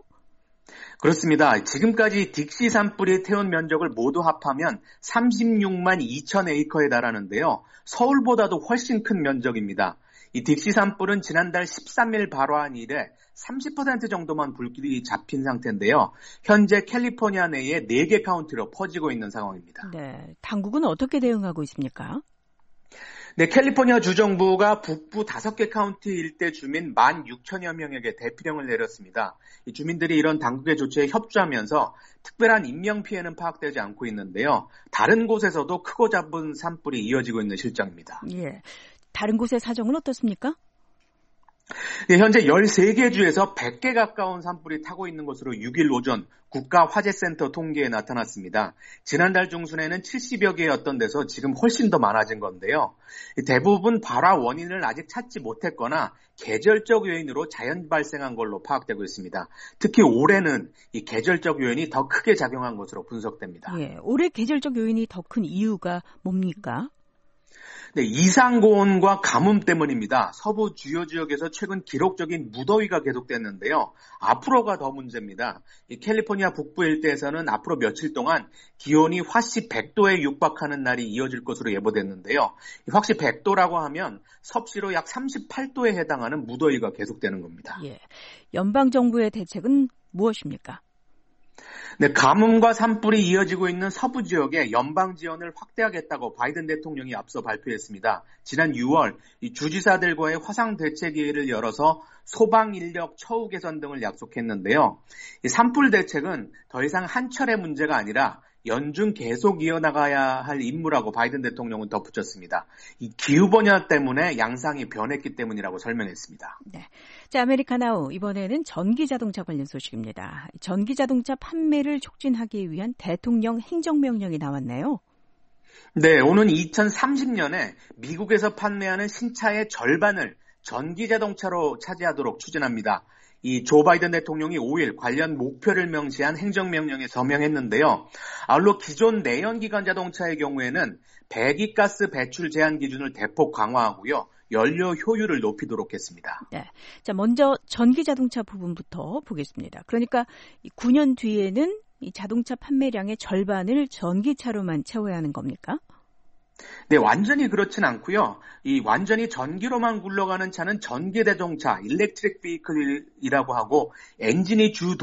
그렇습니다. 지금까지 딕시 산불이 태운 면적을 모두 합하면 36만 2천 에이커에 달하는데요. 서울보다도 훨씬 큰 면적입니다. 이 딕시 산불은 지난달 13일 발화한 이래 30% 정도만 불길이 잡힌 상태인데요. 현재 캘리포니아 내에 4개 카운티로 퍼지고 있는 상황입니다. 네, 당국은 어떻게 대응하고 있습니까? 네, 캘리포니아 주정부가 북부 5개 카운티 일대 주민 16,000여 명에게 대피령을 내렸습니다. 이 주민들이 이런 당국의 조치에 협조하면서 특별한 인명피해는 파악되지 않고 있는데요. 다른 곳에서도 크고 작은 산불이 이어지고 있는 실정입니다. 예, 다른 곳의 사정은 어떻습니까? 네, 현재 13개 주에서 100개 가까운 산불이 타고 있는 것으로 6일 오전 국가화재센터 통계에 나타났습니다. 지난달 중순에는 70여 개였던 데서 지금 훨씬 더 많아진 건데요. 대부분 발화 원인을 아직 찾지 못했거나 계절적 요인으로 자연 발생한 걸로 파악되고 있습니다. 특히 올해는 이 계절적 요인이 더 크게 작용한 것으로 분석됩니다. 예, 올해 계절적 요인이 더 큰 이유가 뭡니까? 네, 이상고온과 가뭄 때문입니다. 서부 주요 지역에서 최근 기록적인 무더위가 계속됐는데요. 앞으로가 더 문제입니다. 이 캘리포니아 북부 일대에서는 앞으로 며칠 동안 기온이 화씨 100도에 육박하는 날이 이어질 것으로 예보됐는데요. 화씨 100도라고 하면 섭씨로 약 38도에 해당하는 무더위가 계속되는 겁니다. 예, 연방정부의 대책은 무엇입니까? 네, 가뭄과 산불이 이어지고 있는 서부 지역에 연방 지원을 확대하겠다고 바이든 대통령이 앞서 발표했습니다. 지난 6월 이 주지사들과의 화상 대책회의를 열어서 소방 인력 처우 개선 등을 약속했는데요. 이 산불 대책은 더 이상 한철의 문제가 아니라 연중 계속 이어나가야 할 임무라고 바이든 대통령은 덧붙였습니다. 이 기후변화 때문에 양상이 변했기 때문이라고 설명했습니다. 네. 자, 아메리카나우 이번에는 전기자동차 관련 소식입니다. 전기자동차 판매를 촉진하기 위한 대통령 행정명령이 나왔네요. 네, 오는 2030년에 미국에서 판매하는 신차의 절반을 전기자동차로 차지하도록 추진합니다. 이 조 바이든 대통령이 5일 관련 목표를 명시한 행정명령에 서명했는데요. 아울러 기존 내연기관 자동차의 경우에는 배기가스 배출 제한 기준을 대폭 강화하고요. 연료 효율을 높이도록 했습니다. 네, 자 먼저 전기자동차 부분부터 보겠습니다. 그러니까 9년 뒤에는 이 자동차 판매량의 절반을 전기차로만 채워야 하는 겁니까? 네, 완전히 그렇진 않고요. 이 완전히 전기로만 굴러가는 차는 전기자동차, 일렉트릭 비클이라고 하고 엔진이 주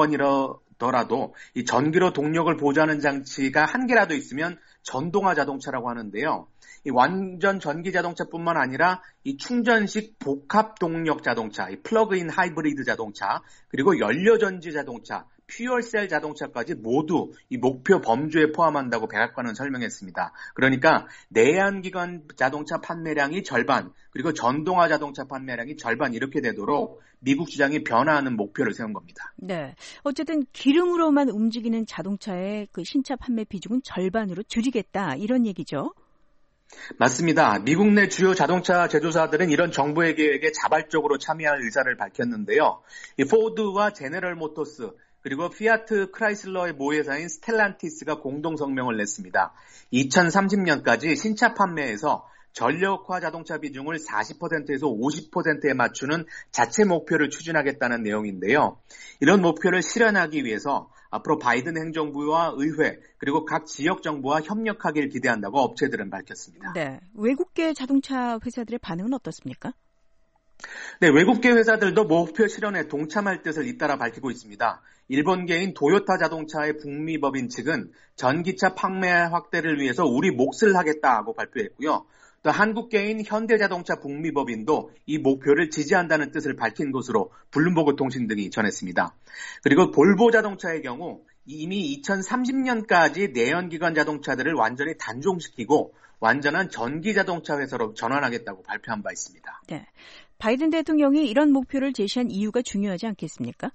동력원이더라도 이 전기로 동력을 보조하는 장치가 한 개라도 있으면 전동화 자동차라고 하는데요. 이 완전 전기 자동차뿐만 아니라 이 충전식 복합 동력 자동차, 이 플러그인 하이브리드 자동차, 그리고 연료전지 자동차, 퓨얼셀 자동차까지 모두 이 목표 범주에 포함한다고 백악관은 설명했습니다. 그러니까 내연기관 자동차 판매량이 절반, 그리고 전동화 자동차 판매량이 절반 이렇게 되도록 미국 시장이 변화하는 목표를 세운 겁니다. 네, 어쨌든 기름으로만 움직이는 자동차의 그 신차 판매 비중은 절반으로 줄이겠다 이런 얘기죠. 맞습니다. 미국 내 주요 자동차 제조사들은 이런 정부의 계획에 자발적으로 참여할 의사를 밝혔는데요. 이 포드와 제네럴 모터스 그리고 피아트 크라이슬러의 모회사인 스텔란티스가 공동 성명을 냈습니다. 2030년까지 신차 판매에서 전력화 자동차 비중을 40%에서 50%에 맞추는 자체 목표를 추진하겠다는 내용인데요. 이런 목표를 실현하기 위해서 앞으로 바이든 행정부와 의회 그리고 각 지역 정부와 협력하길 기대한다고 업체들은 밝혔습니다. 네, 외국계 자동차 회사들의 반응은 어떻습니까? 네, 외국계 회사들도 목표 실현에 동참할 뜻을 잇따라 밝히고 있습니다. 일본계인 도요타 자동차의 북미법인 측은 전기차 판매 확대를 위해서 우리 몫을 하겠다고 발표했고요. 또 한국계인 현대자동차 북미법인도 이 목표를 지지한다는 뜻을 밝힌 것으로 블룸버그 통신 등이 전했습니다. 그리고 볼보 자동차의 경우 이미 2030년까지 내연기관 자동차들을 완전히 단종시키고 완전한 전기자동차 회사로 전환하겠다고 발표한 바 있습니다. 네, 바이든 대통령이 이런 목표를 제시한 이유가 중요하지 않겠습니까?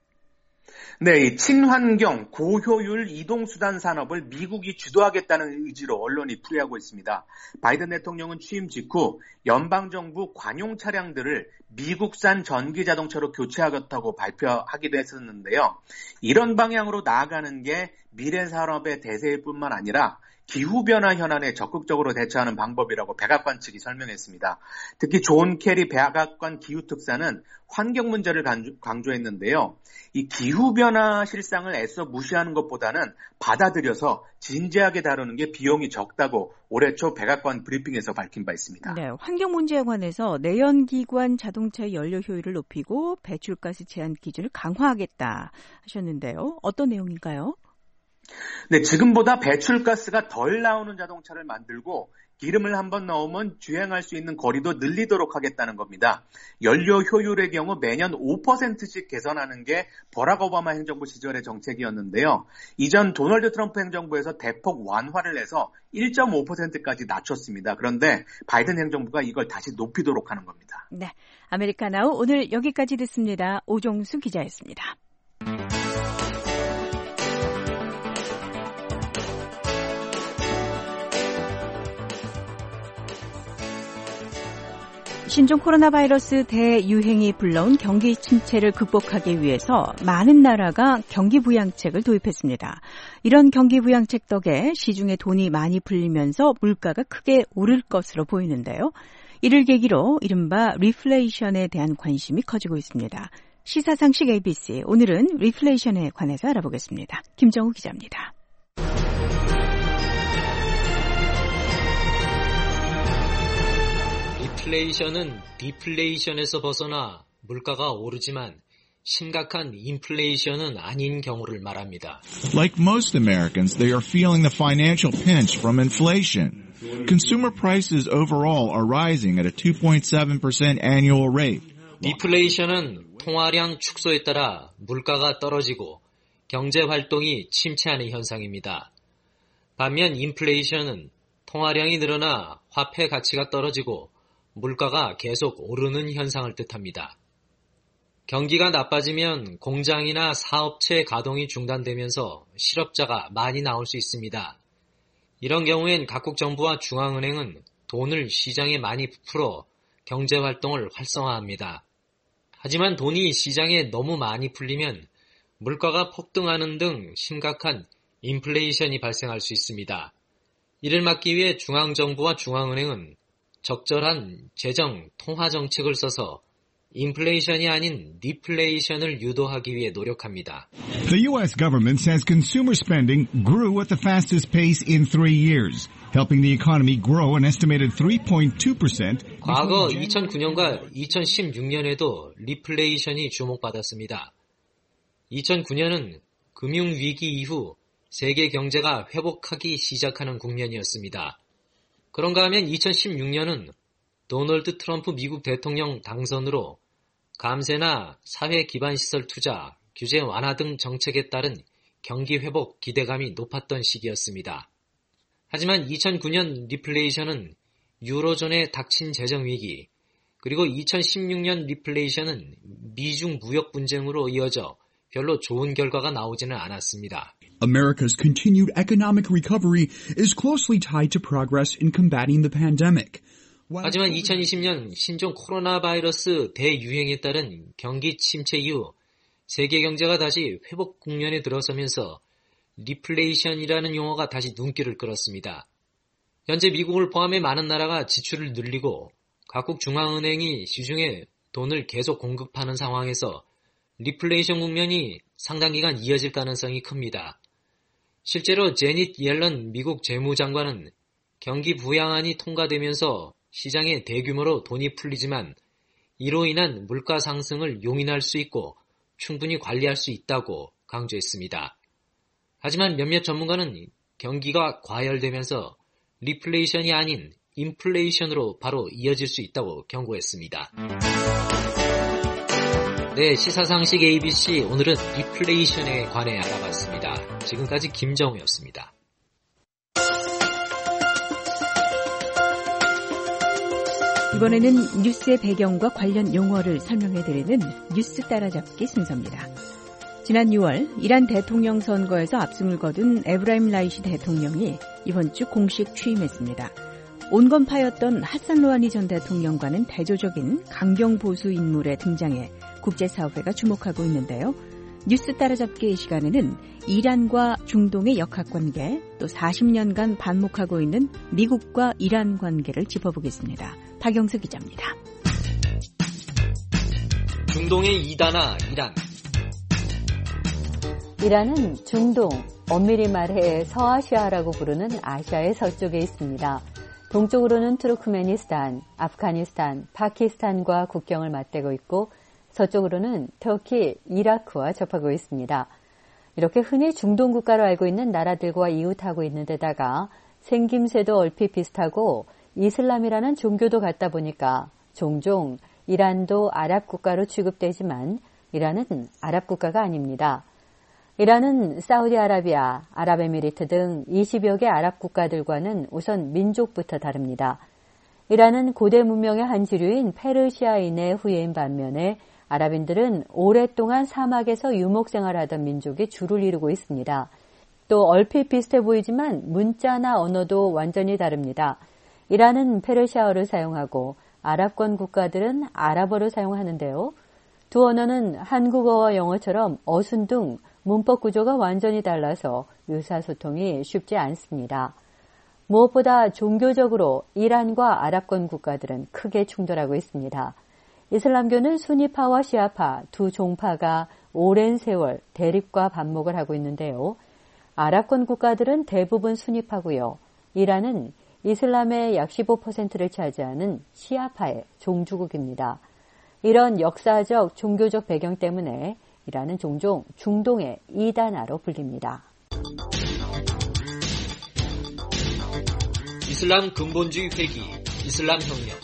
네, 이 친환경, 고효율 이동수단 산업을 미국이 주도하겠다는 의지로 언론이 풀이하고 있습니다. 바이든 대통령은 취임 직후 연방정부 관용 차량들을 미국산 전기자동차로 교체하겠다고 발표하기도 했었는데요. 이런 방향으로 나아가는 게 미래 산업의 대세일 뿐만 아니라 기후변화 현안에 적극적으로 대처하는 방법이라고 백악관 측이 설명했습니다. 특히 존 케리 백악관 기후특사는 환경 문제를 강조했는데요. 이 기후변화 실상을 애써 무시하는 것보다는 받아들여서 진지하게 다루는 게 비용이 적다고 올해 초 백악관 브리핑에서 밝힌 바 있습니다. 네, 환경 문제에 관해서 내연기관 자동차의 연료 효율을 높이고 배출가스 제한 기준을 강화하겠다 하셨는데요. 어떤 내용인가요? 네, 지금보다 배출가스가 덜 나오는 자동차를 만들고 기름을 한번 넣으면 주행할 수 있는 거리도 늘리도록 하겠다는 겁니다. 연료 효율의 경우 매년 5%씩 개선하는 게 버락 오바마 행정부 시절의 정책이었는데요. 이전 도널드 트럼프 행정부에서 대폭 완화를 해서 1.5%까지 낮췄습니다. 그런데 바이든 행정부가 이걸 다시 높이도록 하는 겁니다. 네, 아메리카나우 오늘 여기까지 듣습니다. 오종수 기자였습니다. 신종 코로나 바이러스 대유행이 불러온 경기 침체를 극복하기 위해서 많은 나라가 경기부양책을 도입했습니다. 이런 경기부양책 덕에 시중에 돈이 많이 풀리면서 물가가 크게 오를 것으로 보이는데요. 이를 계기로 이른바 리플레이션에 대한 관심이 커지고 있습니다. 시사상식 ABC, 오늘은 리플레이션에 관해서 알아보겠습니다. 김정우 기자입니다. 인플레이션은 디플레이션에서 벗어나 물가가 오르지만 심각한 인플레이션은 아닌 경우를 말합니다. Like most Americans, they are feeling the financial pinch from inflation. Consumer prices overall are rising at a 2.7% annual rate. 디플레이션은 통화량 축소에 따라 물가가 떨어지고 경제 활동이 침체하는 현상입니다. 반면 인플레이션은 통화량이 늘어나 화폐 가치가 떨어지고 물가가 계속 오르는 현상을 뜻합니다. 경기가 나빠지면 공장이나 사업체 가동이 중단되면서 실업자가 많이 나올 수 있습니다. 이런 경우엔 각국 정부와 중앙은행은 돈을 시장에 많이 풀어 경제 활동을 활성화합니다. 하지만 돈이 시장에 너무 많이 풀리면 물가가 폭등하는 등 심각한 인플레이션이 발생할 수 있습니다. 이를 막기 위해 중앙정부와 중앙은행은 적절한 재정, 통화 정책을 써서 인플레이션이 아닌 디플레이션을 유도하기 위해 노력합니다. The U.S. government says consumer spending grew at the fastest pace in 3 years, helping the economy grow an estimated 3.2%. 과거 2009년과 2016년에도 리플레이션이 주목받았습니다. 2009년은 금융위기 이후 세계 경제가 회복하기 시작하는 국면이었습니다. 그런가 하면 2016년은 도널드 트럼프 미국 대통령 당선으로 감세나 사회 기반 시설 투자, 규제 완화 등 정책에 따른 경기 회복 기대감이 높았던 시기였습니다. 하지만 2009년 리플레이션은 유로존에 닥친 재정 위기, 그리고 2016년 리플레이션은 미중 무역 분쟁으로 이어져 별로 좋은 결과가 나오지는 않았습니다. America's continued economic recovery is closely tied to progress in combating the pandemic. 하지만 2020년 신종 코로나 바이러스 대유행에 따른 경기 침체 이후 세계 경제가 다시 회복 국면에 들어서면서 리플레이션이라는 용어가 다시 눈길을 끌었습니다. 현재 미국을 포함해 많은 나라가 지출을 늘리고 각국 중앙은행이 시중에 돈을 계속 공급하는 상황에서 리플레이션 국면이 상당 기간 이어질 가능성이 큽니다. 실제로 제닛 옐런 미국 재무장관은 경기 부양안이 통과되면서 시장에 대규모로 돈이 풀리지만 이로 인한 물가 상승을 용인할 수 있고 충분히 관리할 수 있다고 강조했습니다. 하지만 몇몇 전문가는 경기가 과열되면서 리플레이션이 아닌 인플레이션으로 바로 이어질 수 있다고 경고했습니다. 네, 시사상식 ABC 오늘은 리플레이션에 관해 알아봤습니다. 지금까지 김정우였습니다. 이번에는 뉴스의 배경과 관련 용어를 설명해드리는 뉴스 따라잡기 순서입니다. 지난 6월 이란 대통령 선거에서 압승을 거둔 에브라임 라이시 대통령이 이번 주 공식 취임했습니다. 온건파였던 하산 로하니 전 대통령과는 대조적인 강경 보수 인물의 등장에 국제사회가 주목하고 있는데요. 뉴스 따라잡기 시간에는 이란과 중동의 역학관계, 또 40년간 반목하고 있는 미국과 이란 관계를 짚어보겠습니다. 박영수 기자입니다. 중동의 이다나 이란. 이란은 중동, 엄밀히 말해 서아시아라고 부르는 아시아의 서쪽에 있습니다. 동쪽으로는 투르크메니스탄, 아프가니스탄, 파키스탄과 국경을 맞대고 있고 서쪽으로는 터키, 이라크와 접하고 있습니다. 이렇게 흔히 중동 국가로 알고 있는 나라들과 이웃하고 있는 데다가 생김새도 얼핏 비슷하고 이슬람이라는 종교도 같다 보니까 종종 이란도 아랍 국가로 취급되지만 이란은 아랍 국가가 아닙니다. 이란은 사우디아라비아, 아랍에미리트 등 20여 개 아랍 국가들과는 우선 민족부터 다릅니다. 이란은 고대 문명의 한 지류인 페르시아인의 후예인 반면에 아랍인들은 오랫동안 사막에서 유목생활하던 민족이 주를 이루고 있습니다. 또 얼핏 비슷해 보이지만 문자나 언어도 완전히 다릅니다. 이란은 페르시아어를 사용하고 아랍권 국가들은 아랍어를 사용하는데요. 두 언어는 한국어와 영어처럼 어순둥, 문법 구조가 완전히 달라서 의사소통이 쉽지 않습니다. 무엇보다 종교적으로 이란과 아랍권 국가들은 크게 충돌하고 있습니다. 이슬람교는 수니파와 시아파 두 종파가 오랜 세월 대립과 반목을 하고 있는데요. 아랍권 국가들은 대부분 수니파고요. 이란은 이슬람의 약 15%를 차지하는 시아파의 종주국입니다. 이런 역사적, 종교적 배경 때문에 이란은 종종 중동의 이다나로 불립니다. 이슬람 근본주의 회귀, 이슬람 혁명.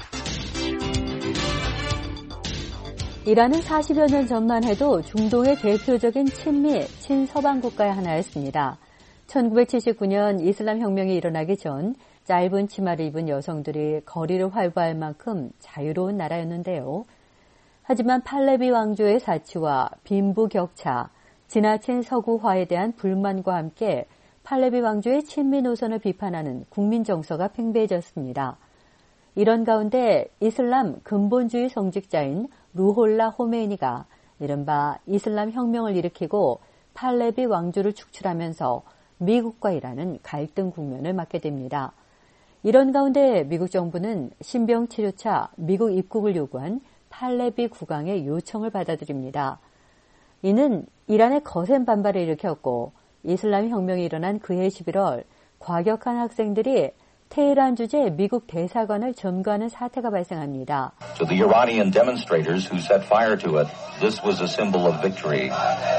이란은 40여 년 전만 해도 중동의 대표적인 친미, 친서방 국가의 하나였습니다. 1979년 이슬람 혁명이 일어나기 전 짧은 치마를 입은 여성들이 거리를 활보할 만큼 자유로운 나라였는데요. 하지만 팔레비 왕조의 사치와 빈부격차, 지나친 서구화에 대한 불만과 함께 팔레비 왕조의 친미 노선을 비판하는 국민 정서가 팽배해졌습니다. 이런 가운데 이슬람 근본주의 성직자인 루홀라 호메이니가 이른바 이슬람 혁명을 일으키고 팔레비 왕조를 축출하면서 미국과 이란은 갈등 국면을 맞게 됩니다. 이런 가운데 미국 정부는 신병치료차 미국 입국을 요구한 팔레비 국왕의 요청을 받아들입니다. 이는 이란의 거센 반발을 일으켰고 이슬람 혁명이 일어난 그해 11월 과격한 학생들이 테헤란 주재 미국 대사관을 점거하는 사태가 발생합니다. To the Iranian demonstrators who set fire to it, this was a symbol of victory.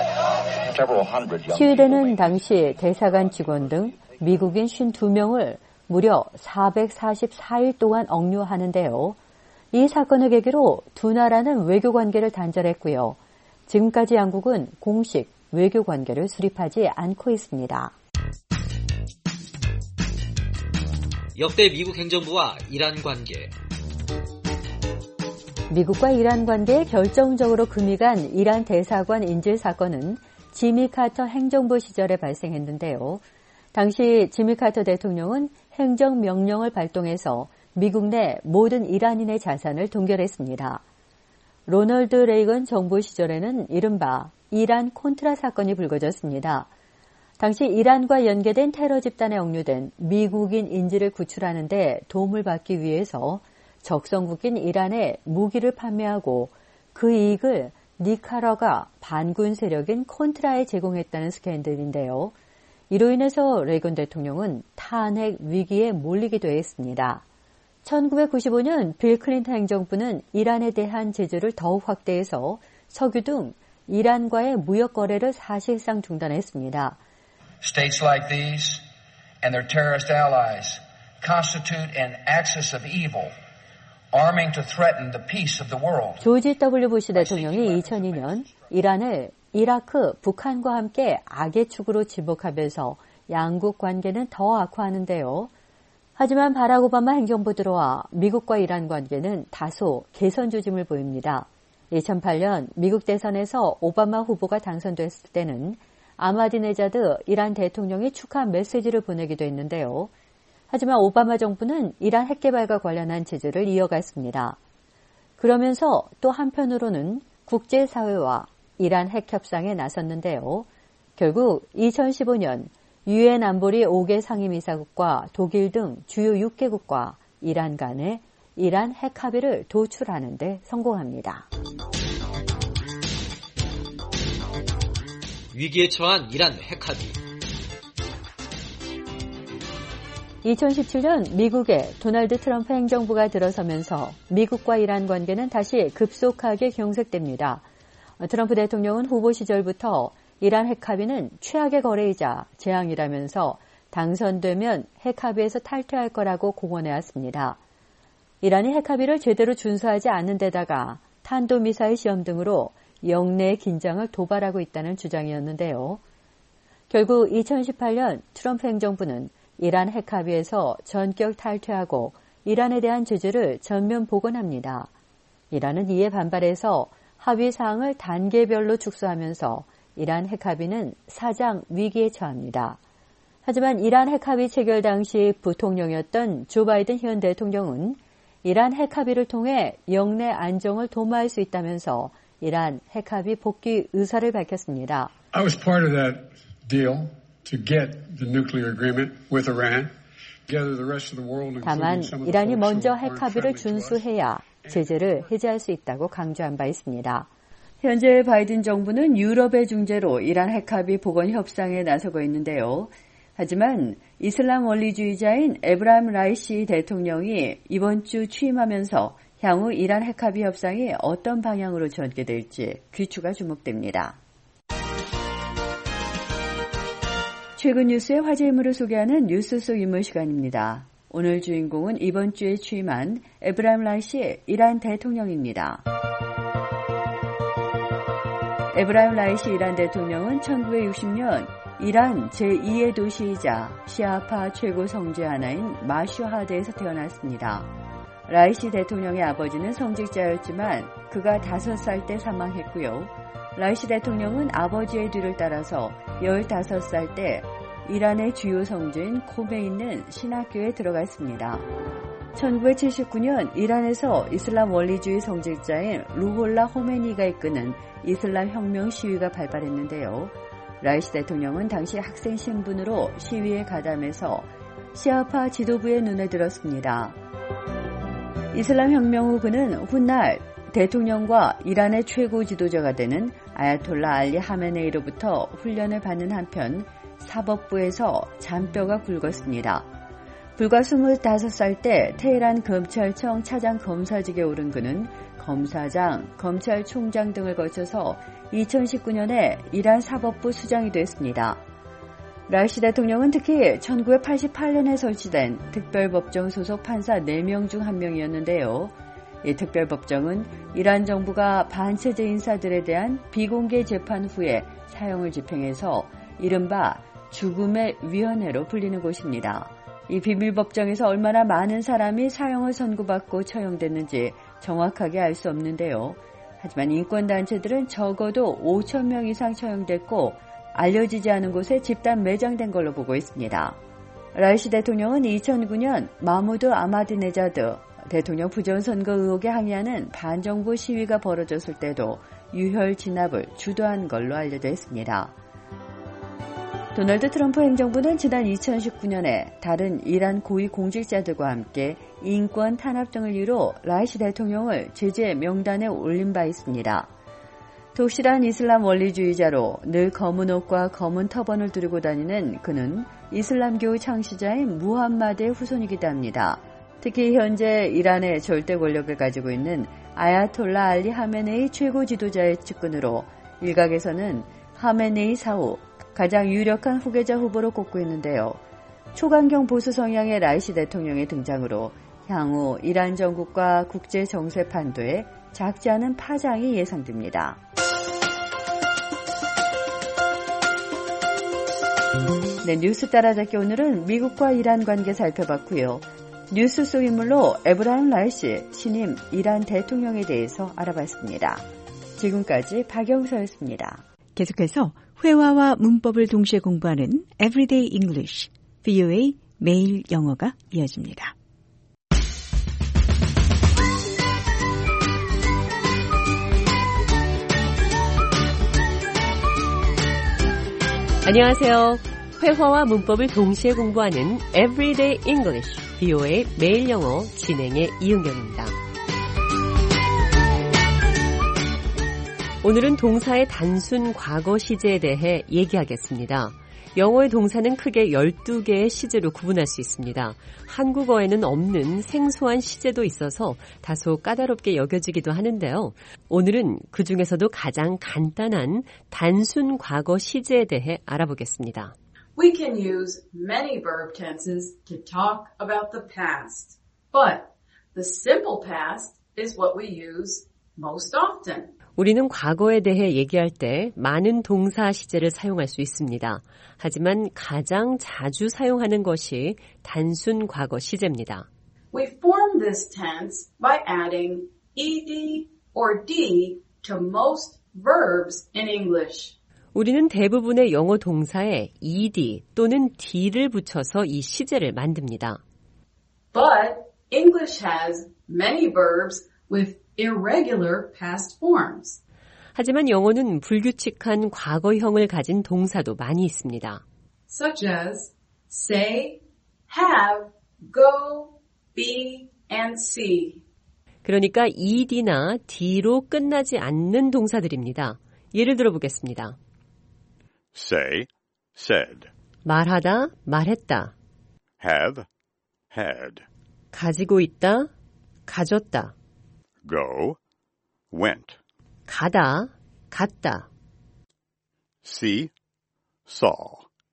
시위대는 당시 대사관 직원 등 미국인 52명을 무려 444일 동안 억류하는데요. 이 사건을 계기로 두 나라는 외교 관계를 단절했고요. 지금까지 양국은 공식 외교 관계를 수립하지 않고 있습니다. 역대 미국 행정부와 이란 관계. 미국과 이란 관계에 결정적으로 금이 간 이란 대사관 인질 사건은 지미 카터 행정부 시절에 발생했는데요. 당시 지미 카터 대통령은 행정명령을 발동해서 미국 내 모든 이란인의 자산을 동결했습니다. 로널드 레이건 정부 시절에는 이른바 이란 콘트라 사건이 불거졌습니다. 당시 이란과 연계된 테러 집단에 억류된 미국인 인질을 구출하는 데 도움을 받기 위해서 적성국인 이란에 무기를 판매하고 그 이익을 니카라과 반군 세력인 콘트라에 제공했다는 스캔들인데요. 이로 인해서 레이건 대통령은 탄핵 위기에 몰리기도 했습니다. 1995년 빌 클린턴 행정부는 이란에 대한 제재를 더욱 확대해서 석유 등 이란과의 무역 거래를 사실상 중단했습니다. States like these and their terrorist allies constitute an axis of evil, arming to threaten the peace of the world. 조지 W. 부시 대통령이 2002년 이란을 이라크, 북한과 함께 악의 축으로 지목하면서 양국 관계는 더 악화하는데요. 하지만 바락 오바마 행정부 들어와 미국과 이란 관계는 다소 개선 조짐을 보입니다. 2008년 미국 대선에서 오바마 후보가 당선됐을 때는 아마디네자드 이란 대통령이 축하 메시지를 보내기도 했는데요. 하지만 오바마 정부는 이란 핵개발과 관련한 제재를 이어갔습니다. 그러면서 또 한편으로는 국제사회와 이란 핵협상에 나섰는데요. 결국 2015년 유엔 안보리 5개 상임이사국과 독일 등 주요 6개국과 이란 간에 이란 핵합의를 도출하는 데 성공합니다. 위기에 처한 이란 핵합의. 2017년 미국의 도널드 트럼프 행정부가 들어서면서 미국과 이란 관계는 다시 급속하게 경색됩니다. 트럼프 대통령은 후보 시절부터 이란 핵합의는 최악의 거래이자 재앙이라면서 당선되면 핵합의에서 탈퇴할 거라고 공언해왔습니다. 이란이 핵합의를 제대로 준수하지 않는 데다가 탄도미사일 시험 등으로 영내 긴장을 도발하고 있다는 주장이었는데요. 결국 2018년 트럼프 행정부는 이란 핵합의에서 전격 탈퇴하고 이란에 대한 제재를 전면 복원합니다. 이란은 이에 반발해서 합의 사항을 단계별로 축소하면서 이란 핵합의는 사장 위기에 처합니다. 하지만 이란 핵합의 체결 당시 부통령이었던 조 바이든 현 대통령은 이란 핵합의를 통해 영내 안정을 도모할 수 있다면서 이란 핵합의 복귀 의사를 밝혔습니다. I was part of that deal to get the nuclear agreement with Iran. 다만 이란이 먼저 핵합의를 준수해야 제재를 해제할 수 있다고 강조한 바 있습니다. 현재 바이든 정부는 유럽의 중재로 이란 핵합의 복원 협상에 나서고 있는데요. 하지만 이슬람 원리주의자인 에브라임 라이시 대통령이 이번 주 취임하면서 향후 이란 핵합의 협상이 어떤 방향으로 전개될지 귀추가 주목됩니다. 최근 뉴스의 화제 인물을 소개하는 뉴스 속 인물 시간입니다. 오늘 주인공은 이번 주에 취임한 에브라임 라이시 이란 대통령입니다. 에브라임 라이시 이란 대통령은 1960년 이란 제2의 도시이자 시아파 최고 성지의 하나인 마슈하드에서 태어났습니다. 라이시 대통령의 아버지는 성직자였지만 그가 5살 때 사망했고요. 라이시 대통령은 아버지의 뒤를 따라서 15살 때 이란의 주요 성지인 콤에 있는 신학교에 들어갔습니다. 1979년 이란에서 이슬람 원리주의 성직자인 루홀라 호메니가 이끄는 이슬람 혁명 시위가 발발했는데요. 라이시 대통령은 당시 학생 신분으로 시위에 가담해서 시아파 지도부의 눈에 들었습니다. 이슬람 혁명 후 그는 훗날 대통령과 이란의 최고 지도자가 되는 아야톨라 알리 하메네이로부터 훈련을 받는 한편 사법부에서 잔뼈가 굵었습니다. 불과 25살 때 테헤란 검찰청 차장 검사직에 오른 그는 검사장, 검찰총장 등을 거쳐서 2019년에 이란 사법부 수장이 됐습니다. 라이시 대통령은 특히 1988년에 설치된 특별법정 소속 판사 4명 중 1명이었는데요. 이 특별법정은 이란 정부가 반체제 인사들에 대한 비공개 재판 후에 사형을 집행해서 이른바 죽음의 위원회로 불리는 곳입니다. 이 비밀법정에서 얼마나 많은 사람이 사형을 선고받고 처형됐는지 정확하게 알 수 없는데요. 하지만 인권단체들은 적어도 5천 명 이상 처형됐고 알려지지 않은 곳에 집단 매장된 걸로 보고 있습니다. 라이시 대통령은 2009년 마무드 아마디네자드 대통령 부정선거 의혹에 항의하는 반정부 시위가 벌어졌을 때도 유혈 진압을 주도한 걸로 알려져 있습니다. 도널드 트럼프 행정부는 지난 2019년에 다른 이란 고위 공직자들과 함께 인권 탄압 등을 이유로 라이시 대통령을 제재 명단에 올린 바 있습니다. 독실한 이슬람 원리주의자로 늘 검은 옷과 검은 터번을 두르고 다니는 그는 이슬람교의 창시자인 무함마드의 후손이기도 합니다. 특히 현재 이란의 절대 권력을 가지고 있는 아야톨라 알리 하메네이 최고 지도자의 측근으로 일각에서는 하메네이 사후 가장 유력한 후계자 후보로 꼽고 있는데요. 초강경 보수 성향의 라이시 대통령의 등장으로 향후 이란 정국과 국제 정세 판도에 작지 않은 파장이 예상됩니다. 네, 뉴스 따라잡기 오늘은 미국과 이란 관계 살펴봤고요. 뉴스 속 인물로 에브라임 라이시 신임 이란 대통령에 대해서 알아봤습니다. 지금까지 박영서였습니다. 계속해서 회화와 문법을 동시에 공부하는 Everyday English, VOA 매일 영어가 이어집니다. 안녕하세요. 회화와 문법을 동시에 공부하는 Everyday English, VOA 매일 영어 진행의 이은경입니다. 오늘은 동사의 단순 과거 시제에 대해 얘기하겠습니다. 영어의 동사는 크게 12개의 시제로 구분할 수 있습니다. 한국어에는 없는 생소한 시제도 있어서 다소 까다롭게 여겨지기도 하는데요. 오늘은 그중에서도 가장 간단한 단순 과거 시제에 대해 알아보겠습니다. We can use many verb tenses to talk about the past, but the simple past is what we use most often. 우리는 과거에 대해 얘기할 때 많은 동사 시제를 사용할 수 있습니다. 하지만 가장 자주 사용하는 것이 단순 과거 시제입니다. We form this tense by adding ed or d to most verbs in English. 우리는 대부분의 영어 동사에 ed 또는 d를 붙여서 이 시제를 만듭니다. But English has many verbs with irregular past forms. 하지만 영어는 불규칙한 과거형을 가진 동사도 많이 있습니다. Such as say, have, go, be, and see. 그러니까 ed나 d로 끝나지 않는 동사들입니다. 예를 들어보겠습니다. Say, said. 말하다, 말했다. Have, had. 가지고 있다, 가졌다. Go, went. 가다, 갔다. See, saw.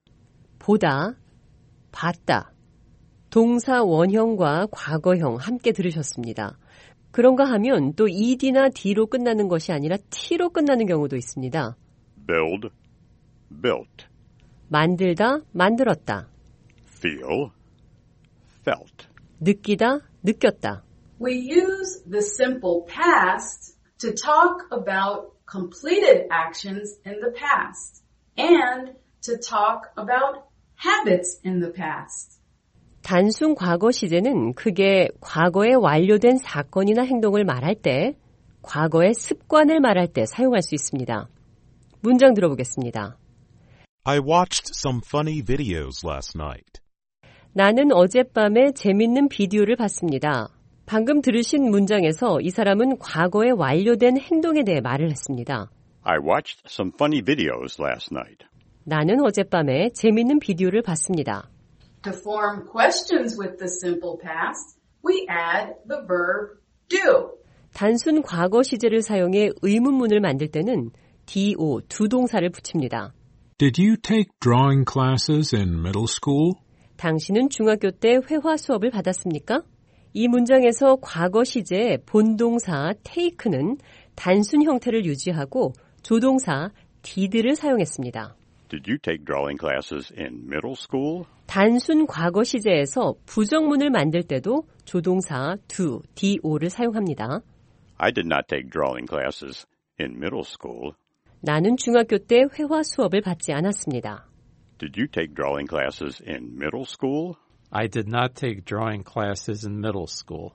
보다, 봤다. 동사 원형과 과거형 함께 들으셨습니다. 그런가 하면 또 ed나 d로 끝나는 것이 아니라 t로 끝나는 경우도 있습니다. Build, built. 만들다, 만들었다. Feel, felt. 느끼다, 느꼈다. We use the simple past to talk about completed actions in the past and to talk about habits in the past. 단순 과거 시제는 크게 과거에 완료된 사건이나 행동을 말할 때, 과거의 습관을 말할 때 사용할 수 있습니다. 문장 들어보겠습니다. I watched some funny videos last night. 나는 어젯밤에 재밌는 비디오를 봤습니다. 방금 들으신 문장에서 이 사람은 과거에 완료된 행동에 대해 말을 했습니다. I watched some funny videos last night. 나는 어젯밤에 재밌는 비디오를 봤습니다. To form questions with the simple past, we add the verb do. 단순 과거 시제를 사용해 의문문을 만들 때는 do, 두 동사를 붙입니다. Did you take drawing classes in middle school? 당신은 중학교 때 회화 수업을 받았습니까? 이 문장에서 과거 시제의 본동사 take는 단순 형태를 유지하고 조동사 did를 사용했습니다. Did you take drawing classes in middle school? 단순 과거 시제에서 부정문을 만들 때도 조동사 do, do를 사용합니다. I did not take drawing classes in middle school. 나는 중학교 때 회화 수업을 받지 않았습니다. Did you take drawing classes in middle school? I did not take drawing classes in middle school.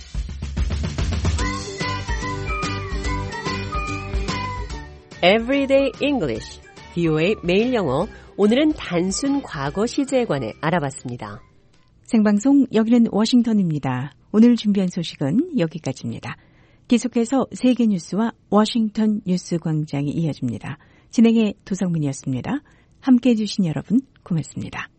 Everyday English, VOA 매일 영어. 오늘은 단순 과거 시제에 관해 알아봤습니다. 생방송 여기는 워싱턴입니다. 오늘 준비한 소식은 여기까지입니다. 계속해서 세계 뉴스와 워싱턴 뉴스 광장이 이어집니다. 진행의 도상문이었습니다. 함께해 주신 여러분 고맙습니다.